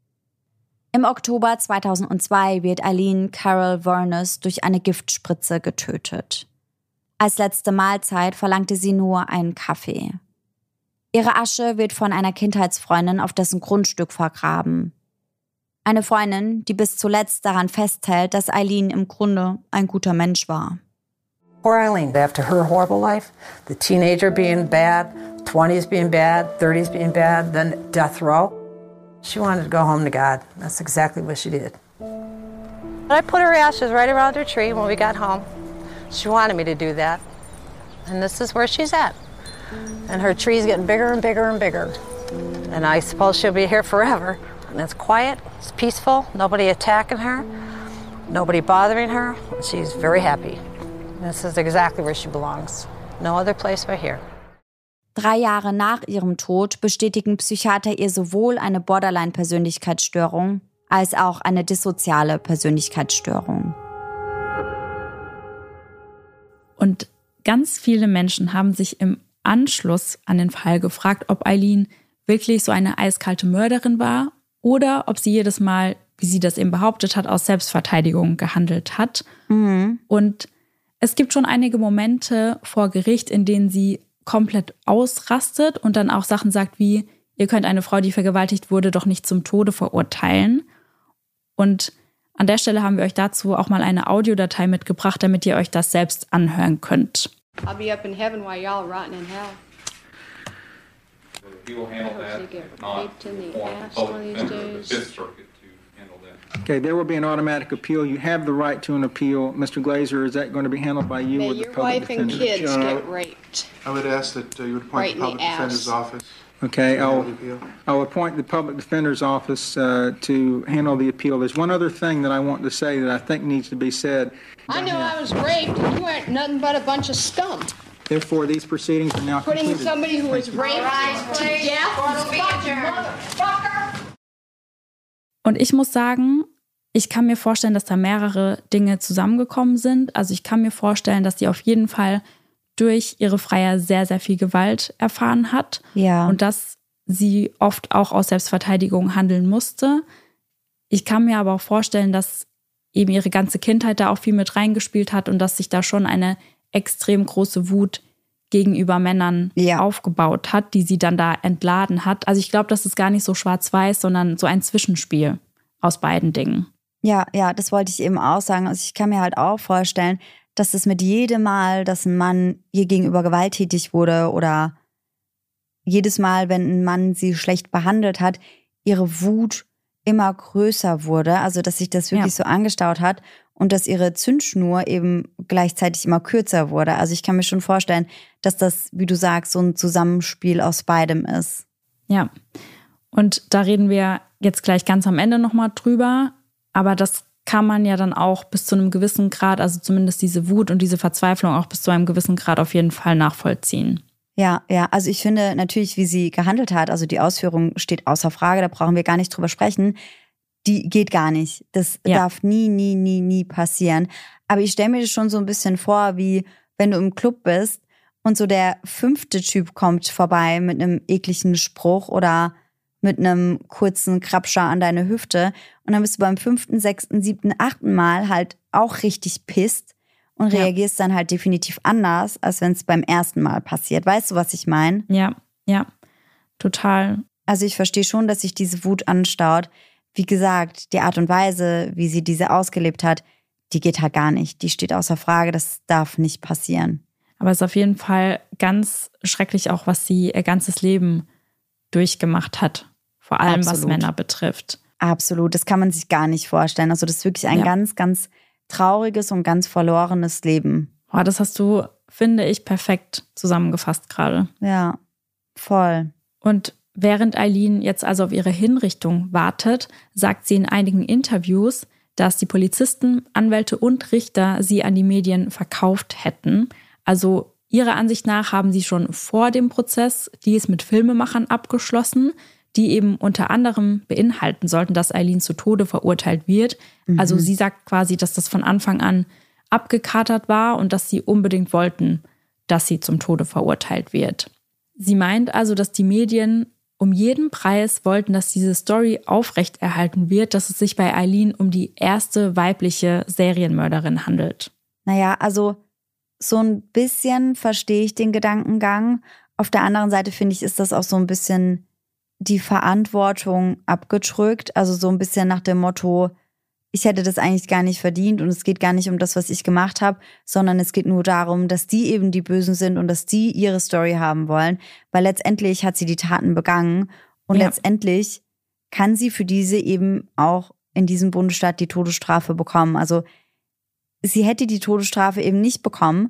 Speaker 2: Im Oktober 2002 wird Eileen Carol Wuornos durch eine Giftspritze getötet. Als letzte Mahlzeit verlangte sie nur einen Kaffee. Ihre Asche wird von einer Kindheitsfreundin auf dessen Grundstück vergraben. Eine Freundin, die bis zuletzt daran festhält, dass Eileen im Grunde ein guter Mensch war.
Speaker 7: Poor Eileen, after her horrible life, the teenager being bad, 20s being bad, 30s being bad, then death row. She wanted to go home to God. That's exactly what she did.
Speaker 8: I put her ashes right around her tree when we got home. She wanted me to do that. And this is where she's at. And her tree's getting bigger and bigger and bigger. And I suppose she'll be here forever. And it's quiet, it's peaceful, nobody attacking her, nobody bothering her. She's very happy. This is exactly where she belongs. No other place but here.
Speaker 2: 3 Jahre nach ihrem Tod bestätigen Psychiater ihr sowohl eine Borderline-Persönlichkeitsstörung als auch eine dissoziale Persönlichkeitsstörung.
Speaker 1: Und ganz viele Menschen haben sich im Anschluss an den Fall gefragt, ob Eileen wirklich so eine eiskalte Mörderin war oder ob sie jedes Mal, wie sie das eben behauptet hat, aus Selbstverteidigung gehandelt hat.
Speaker 2: Mhm.
Speaker 1: Und es gibt schon einige Momente vor Gericht, in denen sie komplett ausrastet und dann auch Sachen sagt wie, ihr könnt eine Frau, die vergewaltigt wurde, doch nicht zum Tode verurteilen. Und an der Stelle haben wir euch dazu auch mal eine Audiodatei mitgebracht, damit ihr euch das selbst anhören könnt.
Speaker 5: I'll be up in heaven while y'all are rotting in hell.
Speaker 9: He will handle
Speaker 5: I hope
Speaker 9: that,
Speaker 5: you get
Speaker 9: if not,
Speaker 5: raped in the
Speaker 9: appoint
Speaker 5: ass
Speaker 9: public
Speaker 5: one of these
Speaker 9: defender of the
Speaker 5: days.
Speaker 9: Fifth Circuit to handle that.
Speaker 3: Okay, there will be an automatic appeal. You have the right to an appeal. Mr. Glazer, is that going to be handled by you
Speaker 5: May
Speaker 3: or the
Speaker 5: your
Speaker 3: public
Speaker 5: wife and
Speaker 3: defender?
Speaker 5: kids
Speaker 10: John,
Speaker 5: get raped.
Speaker 10: I would ask that you would appoint
Speaker 5: Right
Speaker 10: the
Speaker 5: in the
Speaker 10: public defender's
Speaker 5: ass.
Speaker 10: office.
Speaker 3: Okay,
Speaker 10: to handle the appeal.
Speaker 3: I'll appoint the public defender's office to handle the appeal. There's one other thing that I want to say that I think needs to be said.
Speaker 5: I know I was raped, and you ain't nothing but a bunch of scum.
Speaker 3: Therefore, these proceedings are now
Speaker 5: Putting
Speaker 3: completed.
Speaker 5: somebody who was raped to death, you fucking motherfucker!
Speaker 1: Und ich muss sagen, ich kann mir vorstellen, dass da mehrere Dinge zusammengekommen sind. Also ich kann mir vorstellen, dass sie auf jeden Fall durch ihre Freier sehr, sehr viel Gewalt erfahren hat.
Speaker 2: Ja.
Speaker 1: Und dass sie oft auch aus Selbstverteidigung handeln musste. Ich kann mir aber auch vorstellen, dass eben ihre ganze Kindheit da auch viel mit reingespielt hat und dass sich da schon eine extrem große Wut gegenüber Männern aufgebaut hat, die sie dann da entladen hat. Also ich glaube, das ist gar nicht so schwarz-weiß, sondern so ein Zwischenspiel aus beiden Dingen.
Speaker 2: Ja, das wollte ich eben auch sagen. Also ich kann mir halt auch vorstellen, dass es mit jedem Mal, dass ein Mann ihr gegenüber gewalttätig wurde oder jedes Mal, wenn ein Mann sie schlecht behandelt hat, ihre Wut immer größer wurde. Also dass sich das wirklich so angestaut hat und dass ihre Zündschnur eben gleichzeitig immer kürzer wurde. Also ich kann mir schon vorstellen, dass das, wie du sagst, so ein Zusammenspiel aus beidem ist.
Speaker 1: Ja, und da reden wir jetzt gleich ganz am Ende nochmal drüber. Aber das kann man ja dann auch bis zu einem gewissen Grad, also zumindest diese Wut und diese Verzweiflung auch bis zu einem gewissen Grad auf jeden Fall nachvollziehen.
Speaker 2: Ja, also ich finde natürlich, wie sie gehandelt hat, also die Ausführung steht außer Frage, da brauchen wir gar nicht drüber sprechen. Die geht gar nicht. Das darf nie passieren. Aber ich stelle mir das schon so ein bisschen vor, wie wenn du im Club bist und so der 5. Typ kommt vorbei mit einem ekligen Spruch oder mit einem kurzen Krabscher an deine Hüfte und dann bist du beim 5., 6., 7., 8. Mal halt auch richtig pisst und reagierst dann halt definitiv anders, als wenn es beim ersten Mal passiert. Weißt du, was ich meine?
Speaker 1: Ja, total.
Speaker 2: Also ich verstehe schon, dass sich diese Wut anstaut. Wie gesagt, die Art und Weise, wie sie diese ausgelebt hat, die geht halt gar nicht. Die steht außer Frage, das darf nicht passieren.
Speaker 1: Aber es ist auf jeden Fall ganz schrecklich auch, was sie ihr ganzes Leben durchgemacht hat. Vor allem, was Männer betrifft.
Speaker 2: Absolut, das kann man sich gar nicht vorstellen. Also das ist wirklich ein ganz, ganz trauriges und ganz verlorenes Leben.
Speaker 1: Oh, das hast du, finde ich, perfekt zusammengefasst gerade.
Speaker 2: Ja, voll.
Speaker 1: Und während Eileen jetzt also auf ihre Hinrichtung wartet, sagt sie in einigen Interviews, dass die Polizisten, Anwälte und Richter sie an die Medien verkauft hätten. Also ihrer Ansicht nach haben sie schon vor dem Prozess dies mit Filmemachern abgeschlossen, die eben unter anderem beinhalten sollten, dass Eileen zu Tode verurteilt wird. Also sie sagt quasi, dass das von Anfang an abgekatert war und dass sie unbedingt wollten, dass sie zum Tode verurteilt wird. Sie meint also, dass die Medien um jeden Preis wollten, dass diese Story aufrechterhalten wird, dass es sich bei Eileen um die erste weibliche Serienmörderin handelt.
Speaker 2: Naja, also so ein bisschen verstehe ich den Gedankengang. Auf der anderen Seite finde ich, ist das auch so ein bisschen die Verantwortung abgedrückt. Also so ein bisschen nach dem Motto, ich hätte das eigentlich gar nicht verdient und es geht gar nicht um das, was ich gemacht habe, sondern es geht nur darum, dass die eben die Bösen sind und dass die ihre Story haben wollen, weil letztendlich hat sie die Taten begangen und letztendlich kann sie für diese eben auch in diesem Bundesstaat die Todesstrafe bekommen. Also sie hätte die Todesstrafe eben nicht bekommen,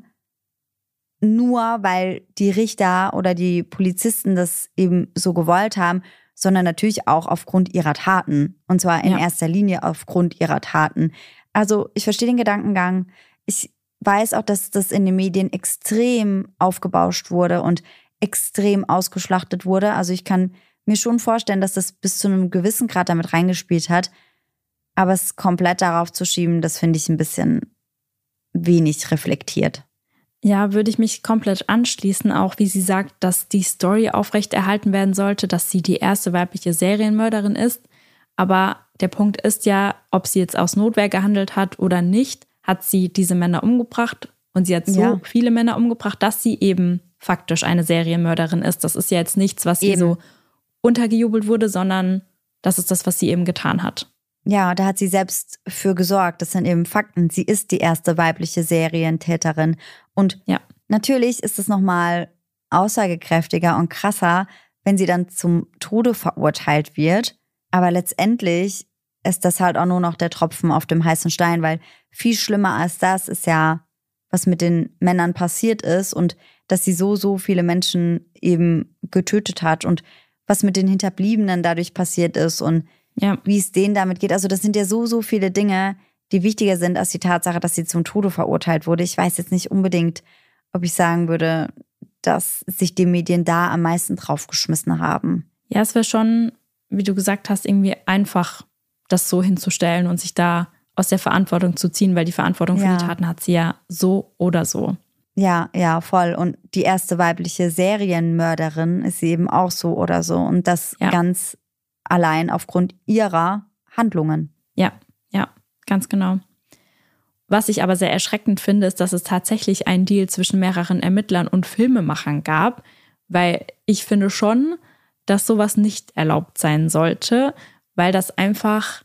Speaker 2: nur weil die Richter oder die Polizisten das eben so gewollt haben, sondern natürlich auch aufgrund ihrer Taten. Und zwar in erster Linie aufgrund ihrer Taten. Also ich verstehe den Gedankengang. Ich weiß auch, dass das in den Medien extrem aufgebauscht wurde und extrem ausgeschlachtet wurde. Also ich kann mir schon vorstellen, dass das bis zu einem gewissen Grad damit reingespielt hat. Aber es komplett darauf zu schieben, das finde ich ein bisschen wenig reflektiert.
Speaker 1: Ja, würde ich mich komplett anschließen, auch wie sie sagt, dass die Story aufrechterhalten werden sollte, dass sie die erste weibliche Serienmörderin ist. Aber der Punkt ist ja, ob sie jetzt aus Notwehr gehandelt hat oder nicht, hat sie diese Männer umgebracht und sie hat so viele Männer umgebracht, dass sie eben faktisch eine Serienmörderin ist. Das ist ja jetzt nichts, was ihr so untergejubelt wurde, sondern das ist das, was sie eben getan hat.
Speaker 2: Ja, da hat sie selbst für gesorgt. Das sind eben Fakten. Sie ist die erste weibliche Serientäterin. Und natürlich ist es nochmal aussagekräftiger und krasser, wenn sie dann zum Tode verurteilt wird. Aber letztendlich ist das halt auch nur noch der Tropfen auf dem heißen Stein, weil viel schlimmer als das ist ja, was mit den Männern passiert ist und dass sie so viele Menschen eben getötet hat und was mit den Hinterbliebenen dadurch passiert ist und wie es denen damit geht. Also das sind ja so viele Dinge, die wichtiger sind als die Tatsache, dass sie zum Tode verurteilt wurde. Ich weiß jetzt nicht unbedingt, ob ich sagen würde, dass sich die Medien da am meisten draufgeschmissen haben.
Speaker 1: Ja, es wäre schon, wie du gesagt hast, irgendwie einfach, das so hinzustellen und sich da aus der Verantwortung zu ziehen, weil die Verantwortung für die Taten hat sie ja so oder so.
Speaker 2: Ja, voll. Und die erste weibliche Serienmörderin ist sie eben auch so oder so. Und das ganz allein aufgrund ihrer Handlungen.
Speaker 1: Ja, ganz genau. Was ich aber sehr erschreckend finde, ist, dass es tatsächlich einen Deal zwischen mehreren Ermittlern und Filmemachern gab, weil ich finde schon, dass sowas nicht erlaubt sein sollte, weil das einfach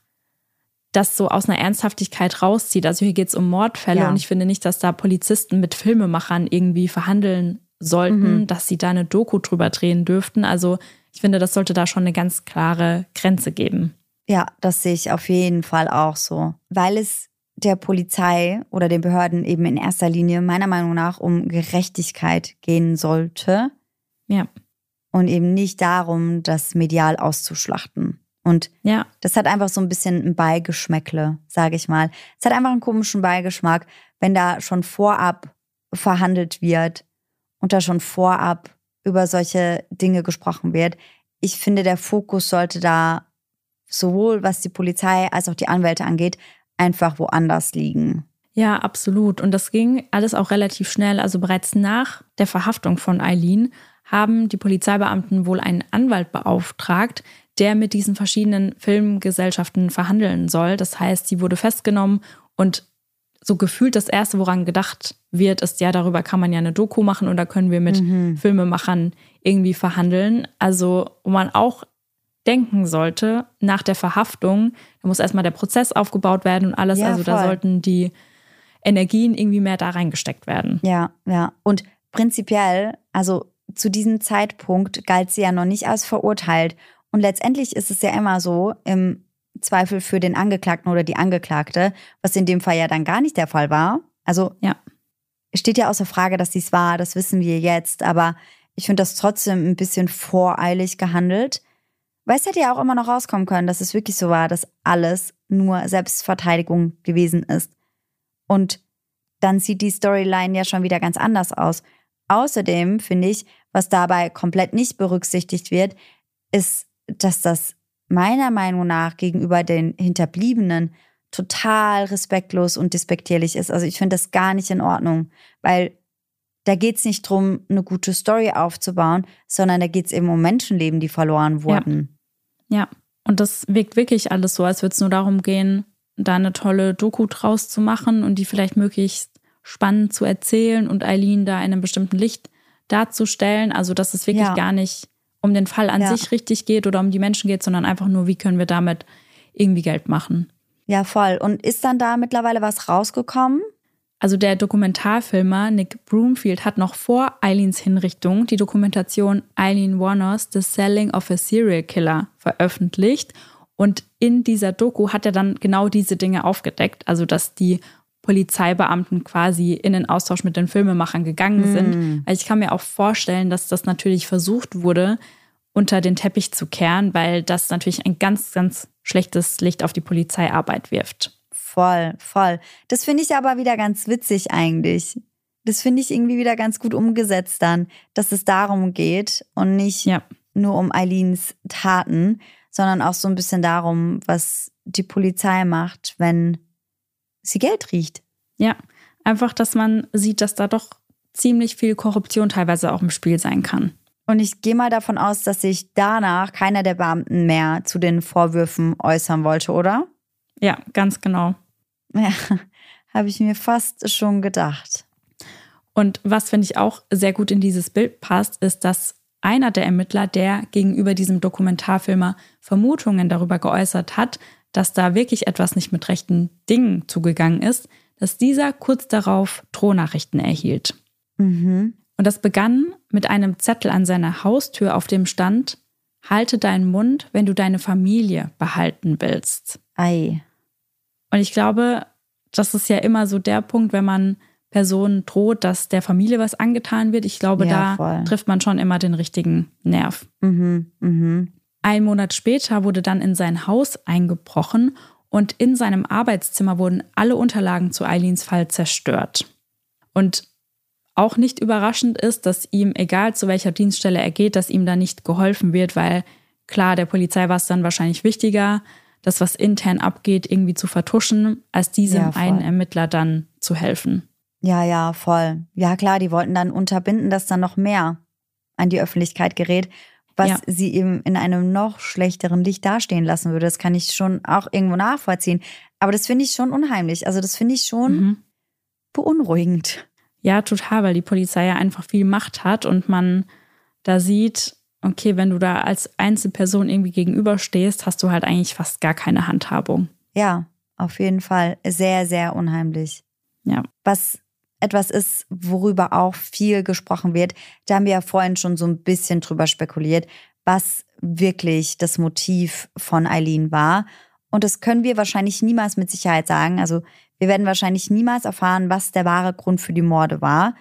Speaker 1: das so aus einer Ernsthaftigkeit rauszieht. Also hier geht es um Mordfälle und ich finde nicht, dass da Polizisten mit Filmemachern irgendwie verhandeln sollten, dass sie da eine Doku drüber drehen dürften. Also ich finde, das sollte da schon eine ganz klare Grenze geben.
Speaker 2: Ja, das sehe ich auf jeden Fall auch so. Weil es der Polizei oder den Behörden eben in erster Linie meiner Meinung nach um Gerechtigkeit gehen sollte.
Speaker 1: Ja.
Speaker 2: Und eben nicht darum, das medial auszuschlachten. Und das hat einfach so ein bisschen ein Beigeschmäckle, sage ich mal. Es hat einfach einen komischen Beigeschmack, wenn da schon vorab verhandelt wird und da schon vorab über solche Dinge gesprochen wird. Ich finde, der Fokus sollte da sowohl was die Polizei als auch die Anwälte angeht, einfach woanders liegen.
Speaker 1: Ja, absolut. Und das ging alles auch relativ schnell. Also bereits nach der Verhaftung von Eileen haben die Polizeibeamten wohl einen Anwalt beauftragt, der mit diesen verschiedenen Filmgesellschaften verhandeln soll. Das heißt, sie wurde festgenommen und so gefühlt das Erste, woran gedacht wird, ist, ja, darüber kann man ja eine Doku machen und da können wir mit Filmemachern irgendwie verhandeln. Also wo man auch denken sollte, nach der Verhaftung, da muss erstmal der Prozess aufgebaut werden und alles. Also da sollten die Energien irgendwie mehr da reingesteckt werden.
Speaker 2: Ja. Und prinzipiell, also zu diesem Zeitpunkt galt sie ja noch nicht als verurteilt. Und letztendlich ist es ja immer so, im Zweifel für den Angeklagten oder die Angeklagte, was in dem Fall ja dann gar nicht der Fall war. Also steht ja außer Frage, dass dies war, das wissen wir jetzt. Aber ich finde das trotzdem ein bisschen voreilig gehandelt. Weil es hätte ja auch immer noch rauskommen können, dass es wirklich so war, dass alles nur Selbstverteidigung gewesen ist. Und dann sieht die Storyline ja schon wieder ganz anders aus. Außerdem finde ich, was dabei komplett nicht berücksichtigt wird, ist, dass das meiner Meinung nach gegenüber den Hinterbliebenen total respektlos und despektierlich ist. Also ich finde das gar nicht in Ordnung, weil da geht es nicht darum, eine gute Story aufzubauen, sondern da geht es eben um Menschenleben, die verloren wurden.
Speaker 1: Ja, und das wirkt wirklich alles so, als würde es nur darum gehen, da eine tolle Doku draus zu machen und die vielleicht möglichst spannend zu erzählen und Eileen da in einem bestimmten Licht darzustellen. Also dass es wirklich gar nicht um den Fall an sich richtig geht oder um die Menschen geht, sondern einfach nur, wie können wir damit irgendwie Geld machen.
Speaker 2: Ja, voll. Und ist dann da mittlerweile was rausgekommen?
Speaker 1: Also der Dokumentarfilmer Nick Broomfield hat noch vor Eileens Hinrichtung die Dokumentation Aileen Wuornos, The Selling of a Serial Killer veröffentlicht. Und in dieser Doku hat er dann genau diese Dinge aufgedeckt, also dass die Polizeibeamten quasi in den Austausch mit den Filmemachern gegangen sind. Also ich kann mir auch vorstellen, dass das natürlich versucht wurde, unter den Teppich zu kehren, weil das natürlich ein ganz, ganz schlechtes Licht auf die Polizeiarbeit wirft.
Speaker 2: Voll. Das finde ich aber wieder ganz witzig eigentlich. Das finde ich irgendwie wieder ganz gut umgesetzt dann, dass es darum geht und nicht nur um Eileens Taten, sondern auch so ein bisschen darum, was die Polizei macht, wenn sie Geld riecht.
Speaker 1: Ja, einfach, dass man sieht, dass da doch ziemlich viel Korruption teilweise auch im Spiel sein kann.
Speaker 2: Und ich gehe mal davon aus, dass sich danach keiner der Beamten mehr zu den Vorwürfen äußern wollte, oder?
Speaker 1: Ja, ganz genau.
Speaker 2: Ja, habe ich mir fast schon gedacht.
Speaker 1: Und was, finde ich, auch sehr gut in dieses Bild passt, ist, dass einer der Ermittler, der gegenüber diesem Dokumentarfilmer Vermutungen darüber geäußert hat, dass da wirklich etwas nicht mit rechten Dingen zugegangen ist, dass dieser kurz darauf Drohnachrichten erhielt.
Speaker 2: Mhm.
Speaker 1: Und das begann mit einem Zettel an seiner Haustür, auf dem stand: Halte deinen Mund, wenn du deine Familie behalten willst.
Speaker 2: Ei.
Speaker 1: Und ich glaube, das ist ja immer so der Punkt, wenn man Personen droht, dass der Familie was angetan wird. Ich glaube,
Speaker 2: Ja,
Speaker 1: da
Speaker 2: voll.
Speaker 1: trifft man schon immer den richtigen Nerv.
Speaker 2: Mhm.
Speaker 1: Ein Monat später wurde dann in sein Haus eingebrochen und in seinem Arbeitszimmer wurden alle Unterlagen zu Eileens Fall zerstört. Und auch nicht überraschend ist, dass ihm, egal zu welcher Dienststelle er geht, dass ihm da nicht geholfen wird, weil klar, der Polizei war es dann wahrscheinlich wichtiger, das, was intern abgeht, irgendwie zu vertuschen, als diesem
Speaker 2: Ja, voll.
Speaker 1: einen Ermittler dann zu helfen.
Speaker 2: Ja, voll. Ja, klar, die wollten dann unterbinden, dass dann noch mehr an die Öffentlichkeit gerät, was
Speaker 1: Ja.
Speaker 2: sie eben in einem noch schlechteren Licht dastehen lassen würde. Das kann ich schon auch irgendwo nachvollziehen. Aber das finde ich schon unheimlich. Also das finde ich schon beunruhigend.
Speaker 1: Ja, total, weil die Polizei ja einfach viel Macht hat und man da sieht, okay, wenn du da als Einzelperson irgendwie gegenüberstehst, hast du halt eigentlich fast gar keine Handhabung.
Speaker 2: Ja, auf jeden Fall. Sehr, sehr unheimlich.
Speaker 1: Ja.
Speaker 2: Was etwas ist, worüber auch viel gesprochen wird, da haben wir ja vorhin schon so ein bisschen drüber spekuliert, was wirklich das Motiv von Eileen war. Und das können wir wahrscheinlich niemals mit Sicherheit sagen. Also wir werden wahrscheinlich niemals erfahren, was der wahre Grund für die Morde war.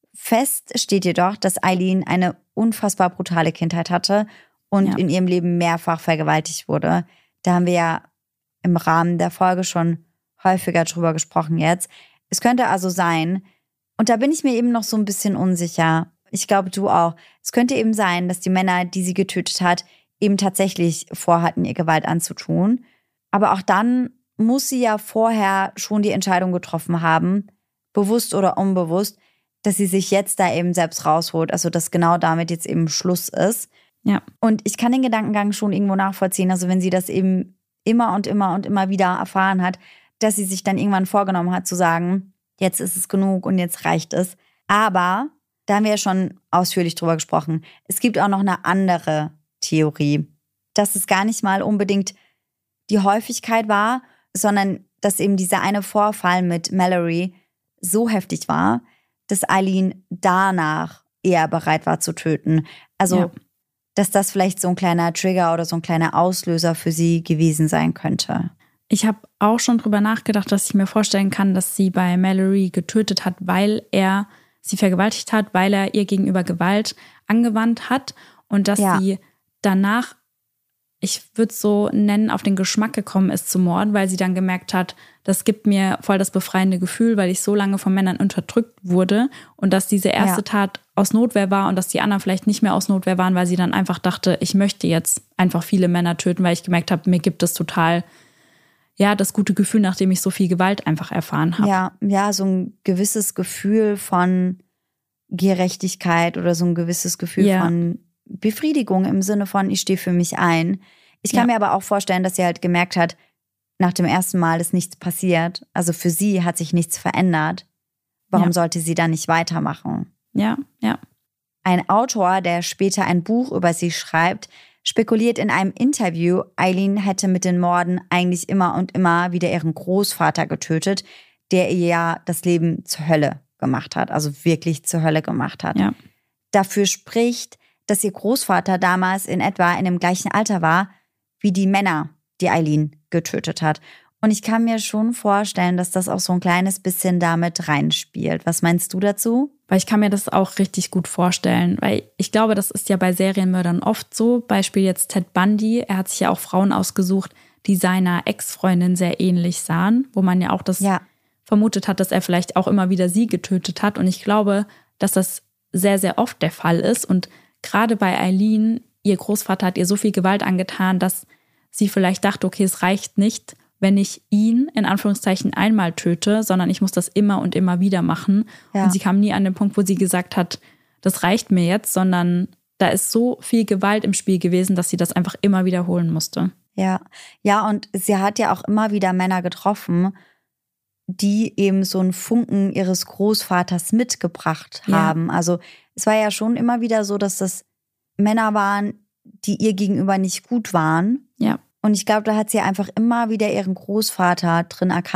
Speaker 2: Fest steht jedoch, dass Eileen eine unfassbar brutale Kindheit hatte und in ihrem Leben mehrfach vergewaltigt wurde. Da haben wir ja im Rahmen der Folge schon häufiger drüber gesprochen jetzt. Es könnte also sein, und da bin ich mir eben noch so ein bisschen unsicher, ich glaube du auch, es könnte eben sein, dass die Männer, die sie getötet hat, eben tatsächlich vorhatten, ihr Gewalt anzutun. Aber auch dann muss sie ja vorher schon die Entscheidung getroffen haben, bewusst oder unbewusst, dass sie sich jetzt da eben selbst rausholt, also dass genau damit jetzt eben Schluss ist.
Speaker 1: Ja.
Speaker 2: Und ich kann den Gedankengang schon irgendwo nachvollziehen, also wenn sie das eben immer und immer wieder erfahren hat, dass sie sich dann irgendwann vorgenommen hat zu sagen, jetzt ist es genug und jetzt reicht es. Aber, da haben wir ja schon ausführlich drüber gesprochen, es gibt auch noch eine andere Theorie, dass es gar nicht mal unbedingt die Häufigkeit war, sondern dass eben dieser eine Vorfall mit Mallory so heftig war, dass Eileen danach eher bereit war zu töten. Also, dass das vielleicht so ein kleiner Trigger oder so ein kleiner Auslöser für sie gewesen sein könnte.
Speaker 1: Ich habe auch schon drüber nachgedacht, dass ich mir vorstellen kann, dass sie bei Mallory getötet hat, weil er sie vergewaltigt hat, weil er ihr gegenüber Gewalt angewandt hat und dass sie danach, ich würde es so nennen, auf den Geschmack gekommen ist zu morden, weil sie dann gemerkt hat, das gibt mir voll das befreiende Gefühl, weil ich so lange von Männern unterdrückt wurde und dass diese erste Tat aus Notwehr war und dass die anderen vielleicht nicht mehr aus Notwehr waren, weil sie dann einfach dachte, ich möchte jetzt einfach viele Männer töten, weil ich gemerkt habe, mir gibt es total das gute Gefühl, nachdem ich so viel Gewalt einfach erfahren habe.
Speaker 2: Ja, so ein gewisses Gefühl von Gerechtigkeit oder so ein gewisses Gefühl von Befriedigung im Sinne von, ich stehe für mich ein. Ich kann mir aber auch vorstellen, dass sie halt gemerkt hat, nach dem ersten Mal ist nichts passiert. Also für sie hat sich nichts verändert. Warum sollte sie dann nicht weitermachen?
Speaker 1: Ja.
Speaker 2: Ein Autor, der später ein Buch über sie schreibt, spekuliert in einem Interview, Eileen hätte mit den Morden eigentlich immer und immer wieder ihren Großvater getötet, der ihr ja das Leben zur Hölle gemacht hat, also wirklich zur Hölle gemacht hat.
Speaker 1: Ja.
Speaker 2: Dafür spricht, dass ihr Großvater damals in etwa in dem gleichen Alter war wie die Männer, die Eileen getötet hat. Und ich kann mir schon vorstellen, dass das auch so ein kleines bisschen damit reinspielt. Was meinst du dazu?
Speaker 1: Weil ich kann mir das auch richtig gut vorstellen. Weil ich glaube, das ist ja bei Serienmördern oft so. Beispiel jetzt Ted Bundy. Er hat sich ja auch Frauen ausgesucht, die seiner Ex-Freundin sehr ähnlich sahen. Wo man ja auch das vermutet hat, dass er vielleicht auch immer wieder sie getötet hat. Und ich glaube, dass das sehr, sehr oft der Fall ist. Und gerade bei Eileen, ihr Großvater hat ihr so viel Gewalt angetan, dass sie vielleicht dachte, okay, es reicht nicht, wenn ich ihn in Anführungszeichen einmal töte, sondern ich muss das immer und immer wieder machen.
Speaker 2: Ja.
Speaker 1: Und sie kam nie an den Punkt, wo sie gesagt hat, das reicht mir jetzt, sondern da ist so viel Gewalt im Spiel gewesen, dass sie das einfach immer wiederholen musste.
Speaker 2: Ja, und sie hat ja auch immer wieder Männer getroffen, die eben so einen Funken ihres Großvaters mitgebracht haben. Also es war ja schon immer wieder so, dass das Männer waren, die ihr gegenüber nicht gut waren.
Speaker 1: Ja.
Speaker 2: Und ich glaube, da hat sie einfach immer wieder ihren Großvater drin erkannt.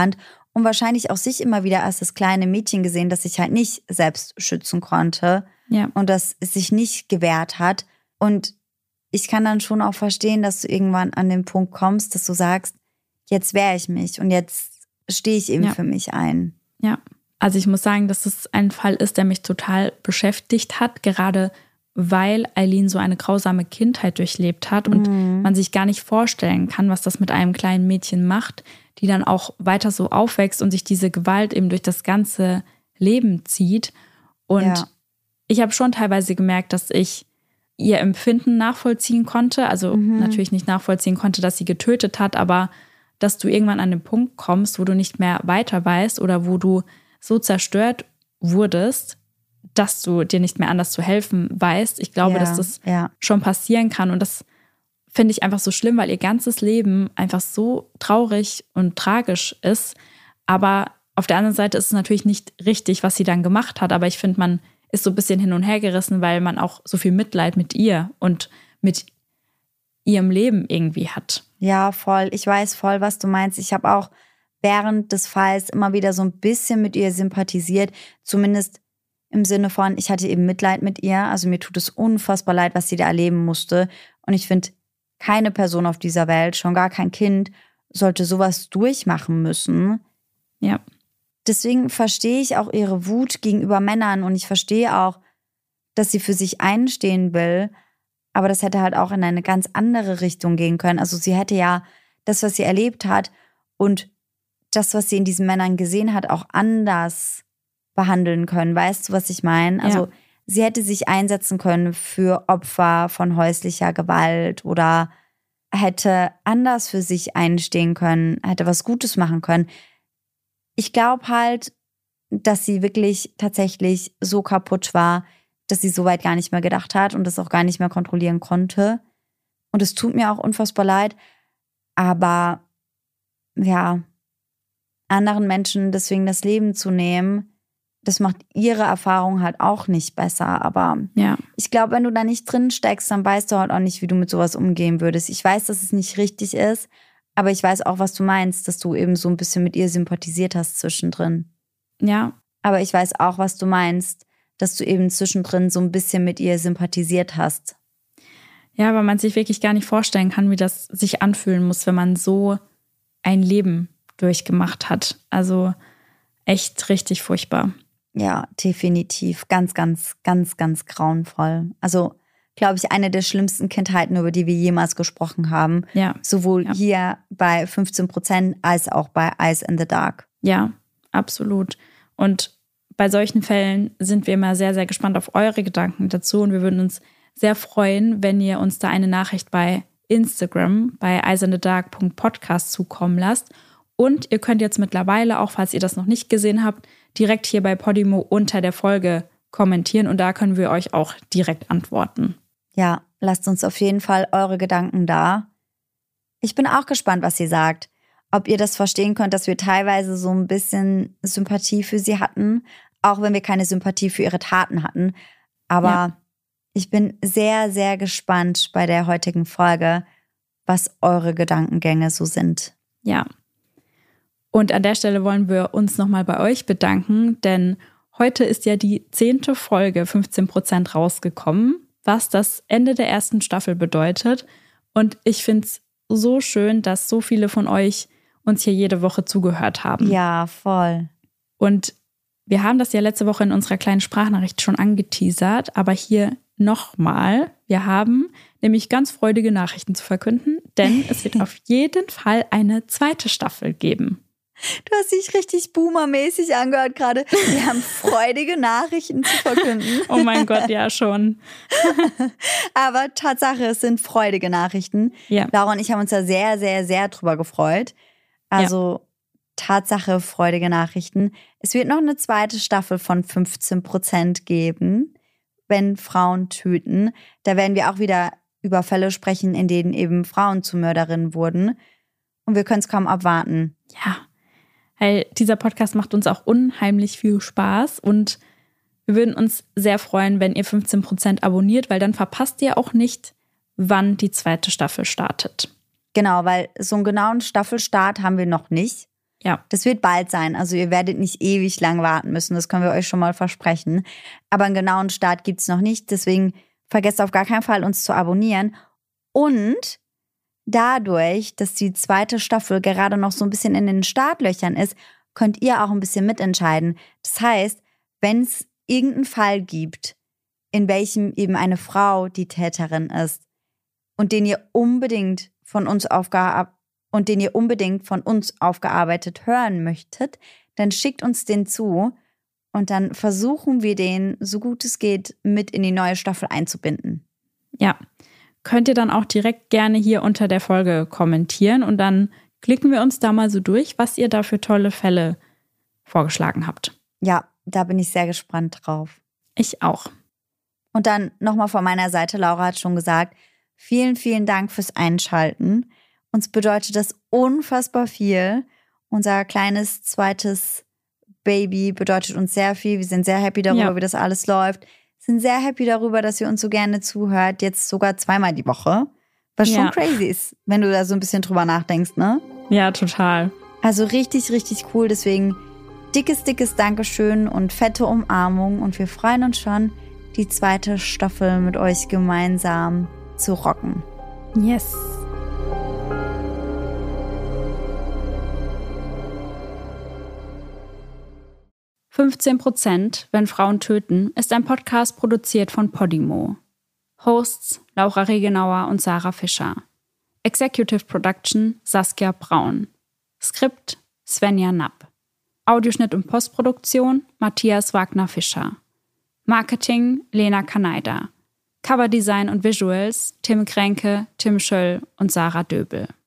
Speaker 2: und wahrscheinlich auch sich immer wieder als das kleine Mädchen gesehen, das sich halt nicht selbst schützen konnte und das sich nicht gewehrt hat. Und ich kann dann schon auch verstehen, dass du irgendwann an den Punkt kommst, dass du sagst, jetzt wehre ich mich und jetzt stehe ich eben für mich ein.
Speaker 1: Ja, also ich muss sagen, dass es ein Fall ist, der mich total beschäftigt hat, gerade weil Aileen so eine grausame Kindheit durchlebt hat und man sich gar nicht vorstellen kann, was das mit einem kleinen Mädchen macht, die dann auch weiter so aufwächst und sich diese Gewalt eben durch das ganze Leben zieht. Und ich habe schon teilweise gemerkt, dass ich ihr Empfinden nachvollziehen konnte. Also natürlich nicht nachvollziehen konnte, dass sie getötet hat, aber dass du irgendwann an den Punkt kommst, wo du nicht mehr weiter weißt oder wo du so zerstört wurdest, dass du dir nicht mehr anders zu helfen weißt. Ich glaube, dass das schon passieren kann. Und das finde ich einfach so schlimm, weil ihr ganzes Leben einfach so traurig und tragisch ist. Aber auf der anderen Seite ist es natürlich nicht richtig, was sie dann gemacht hat. Aber ich finde, man ist so ein bisschen hin und her gerissen, weil man auch so viel Mitleid mit ihr und mit ihrem Leben irgendwie hat.
Speaker 2: Ja, voll. Ich weiß voll, was du meinst. Ich habe auch während des Falls immer wieder so ein bisschen mit ihr sympathisiert. Zumindest im Sinne von, ich hatte eben Mitleid mit ihr. Also mir tut es unfassbar leid, was sie da erleben musste. Und ich finde, keine Person auf dieser Welt, schon gar kein Kind, sollte sowas durchmachen müssen.
Speaker 1: Ja.
Speaker 2: Deswegen verstehe ich auch ihre Wut gegenüber Männern und ich verstehe auch, dass sie für sich einstehen will. Aber das hätte halt auch in eine ganz andere Richtung gehen können. Also sie hätte ja das, was sie erlebt hat und das, was sie in diesen Männern gesehen hat, auch anders behandeln können. Weißt du, was ich meine? Also sie hätte sich einsetzen können für Opfer von häuslicher Gewalt oder hätte anders für sich einstehen können, hätte was Gutes machen können. Ich glaube halt, dass sie wirklich tatsächlich so kaputt war, dass sie so weit gar nicht mehr gedacht hat und das auch gar nicht mehr kontrollieren konnte. Und es tut mir auch unfassbar leid. Aber ja, anderen Menschen deswegen das Leben zu nehmen, das macht ihre Erfahrung halt auch nicht besser. Aber ich glaube, wenn du da nicht drin steckst, dann weißt du halt auch nicht, wie du mit sowas umgehen würdest. Ich weiß, dass es nicht richtig ist, aber ich weiß auch, was du meinst, dass du eben so ein bisschen mit ihr sympathisiert hast zwischendrin.
Speaker 1: Ja.
Speaker 2: Aber ich weiß auch, was du meinst, dass du eben zwischendrin so ein bisschen mit ihr sympathisiert hast.
Speaker 1: Ja, weil man sich wirklich gar nicht vorstellen kann, wie das sich anfühlen muss, wenn man so ein Leben durchgemacht hat. Also echt richtig furchtbar.
Speaker 2: Ja, definitiv. Ganz, ganz, ganz, ganz grauenvoll. Also, glaube ich, eine der schlimmsten Kindheiten, über die wir jemals gesprochen haben.
Speaker 1: Ja.
Speaker 2: Sowohl hier bei 15% als auch bei Eyes in the Dark.
Speaker 1: Ja, absolut. Und bei solchen Fällen sind wir immer sehr, sehr gespannt auf eure Gedanken dazu. Und wir würden uns sehr freuen, wenn ihr uns da eine Nachricht bei Instagram, bei eyesinthedark.podcast zukommen lasst. Und ihr könnt jetzt mittlerweile, auch falls ihr das noch nicht gesehen habt, direkt hier bei Podimo unter der Folge kommentieren und da können wir euch auch direkt antworten.
Speaker 2: Ja, lasst uns auf jeden Fall eure Gedanken da. Ich bin auch gespannt, was sie sagt. Ob ihr das verstehen könnt, dass wir teilweise so ein bisschen Sympathie für sie hatten, auch wenn wir keine Sympathie für ihre Taten hatten. Aber ich bin sehr, sehr gespannt bei der heutigen Folge, was eure Gedankengänge so sind.
Speaker 1: Ja. Und an der Stelle wollen wir uns nochmal bei euch bedanken, denn heute ist ja die 10. Folge 15% rausgekommen, was das Ende der ersten Staffel bedeutet. Und ich finde es so schön, dass so viele von euch uns hier jede Woche zugehört haben.
Speaker 2: Ja, voll.
Speaker 1: Und wir haben das ja letzte Woche in unserer kleinen Sprachnachricht schon angeteasert, aber hier nochmal. Wir haben nämlich ganz freudige Nachrichten zu verkünden, denn es wird auf jeden Fall eine 2. Staffel geben.
Speaker 2: Du hast dich richtig boomermäßig angehört gerade. Wir haben freudige Nachrichten zu verkünden.
Speaker 1: Oh mein Gott, ja schon.
Speaker 2: Aber Tatsache, es sind freudige Nachrichten.
Speaker 1: Ja.
Speaker 2: Laura und ich haben uns da sehr, sehr, sehr drüber gefreut. Also Tatsache, freudige Nachrichten. Es wird noch eine 2. Staffel von 15% geben, wenn Frauen töten. Da werden wir auch wieder über Fälle sprechen, in denen eben Frauen zu Mörderinnen wurden. Und wir können es kaum abwarten.
Speaker 1: Ja. Weil dieser Podcast macht uns auch unheimlich viel Spaß und wir würden uns sehr freuen, wenn ihr 15% abonniert, weil dann verpasst ihr auch nicht, wann die 2. Staffel startet.
Speaker 2: Genau, weil so einen genauen Staffelstart haben wir noch nicht.
Speaker 1: Ja.
Speaker 2: Das wird bald sein. Also ihr werdet nicht ewig lang warten müssen. Das können wir euch schon mal versprechen. Aber einen genauen Start gibt es noch nicht. Deswegen vergesst auf gar keinen Fall, uns zu abonnieren. Und dadurch, dass die 2. Staffel gerade noch so ein bisschen in den Startlöchern ist, könnt ihr auch ein bisschen mitentscheiden. Das heißt, wenn es irgendeinen Fall gibt, in welchem eben eine Frau die Täterin ist und den ihr unbedingt von uns aufgearbeitet hören möchtet, dann schickt uns den zu und dann versuchen wir den, so gut es geht, mit in die neue Staffel einzubinden.
Speaker 1: Ja, könnt ihr dann auch direkt gerne hier unter der Folge kommentieren und dann klicken wir uns da mal so durch, was ihr da für tolle Fälle vorgeschlagen habt.
Speaker 2: Ja, da bin ich sehr gespannt drauf.
Speaker 1: Ich auch.
Speaker 2: Und dann nochmal von meiner Seite, Laura hat schon gesagt, vielen, vielen Dank fürs Einschalten. Uns bedeutet das unfassbar viel. Unser kleines zweites Baby bedeutet uns sehr viel. Wir sind sehr happy darüber, wie das alles läuft. Sind sehr happy darüber, dass ihr uns so gerne zuhört. Jetzt sogar 2-mal die Woche. Was schon crazy ist, wenn du da so ein bisschen drüber nachdenkst, ne?
Speaker 1: Ja, total.
Speaker 2: Also richtig, richtig cool. Deswegen dickes Dankeschön und fette Umarmung. Und wir freuen uns schon, die 2. Staffel mit euch gemeinsam zu rocken.
Speaker 1: Yes. »15%, wenn Frauen töten« ist ein Podcast produziert von Podimo. Hosts Laura Regenauer und Sarah Fischer. Executive Production Saskia Braun. Skript Svenja Napp. Audioschnitt und Postproduktion Matthias Wagner-Fischer. Marketing Lena Kaneider. Coverdesign und Visuals Tim Kränke, Tim Schöll und Sarah Döbel.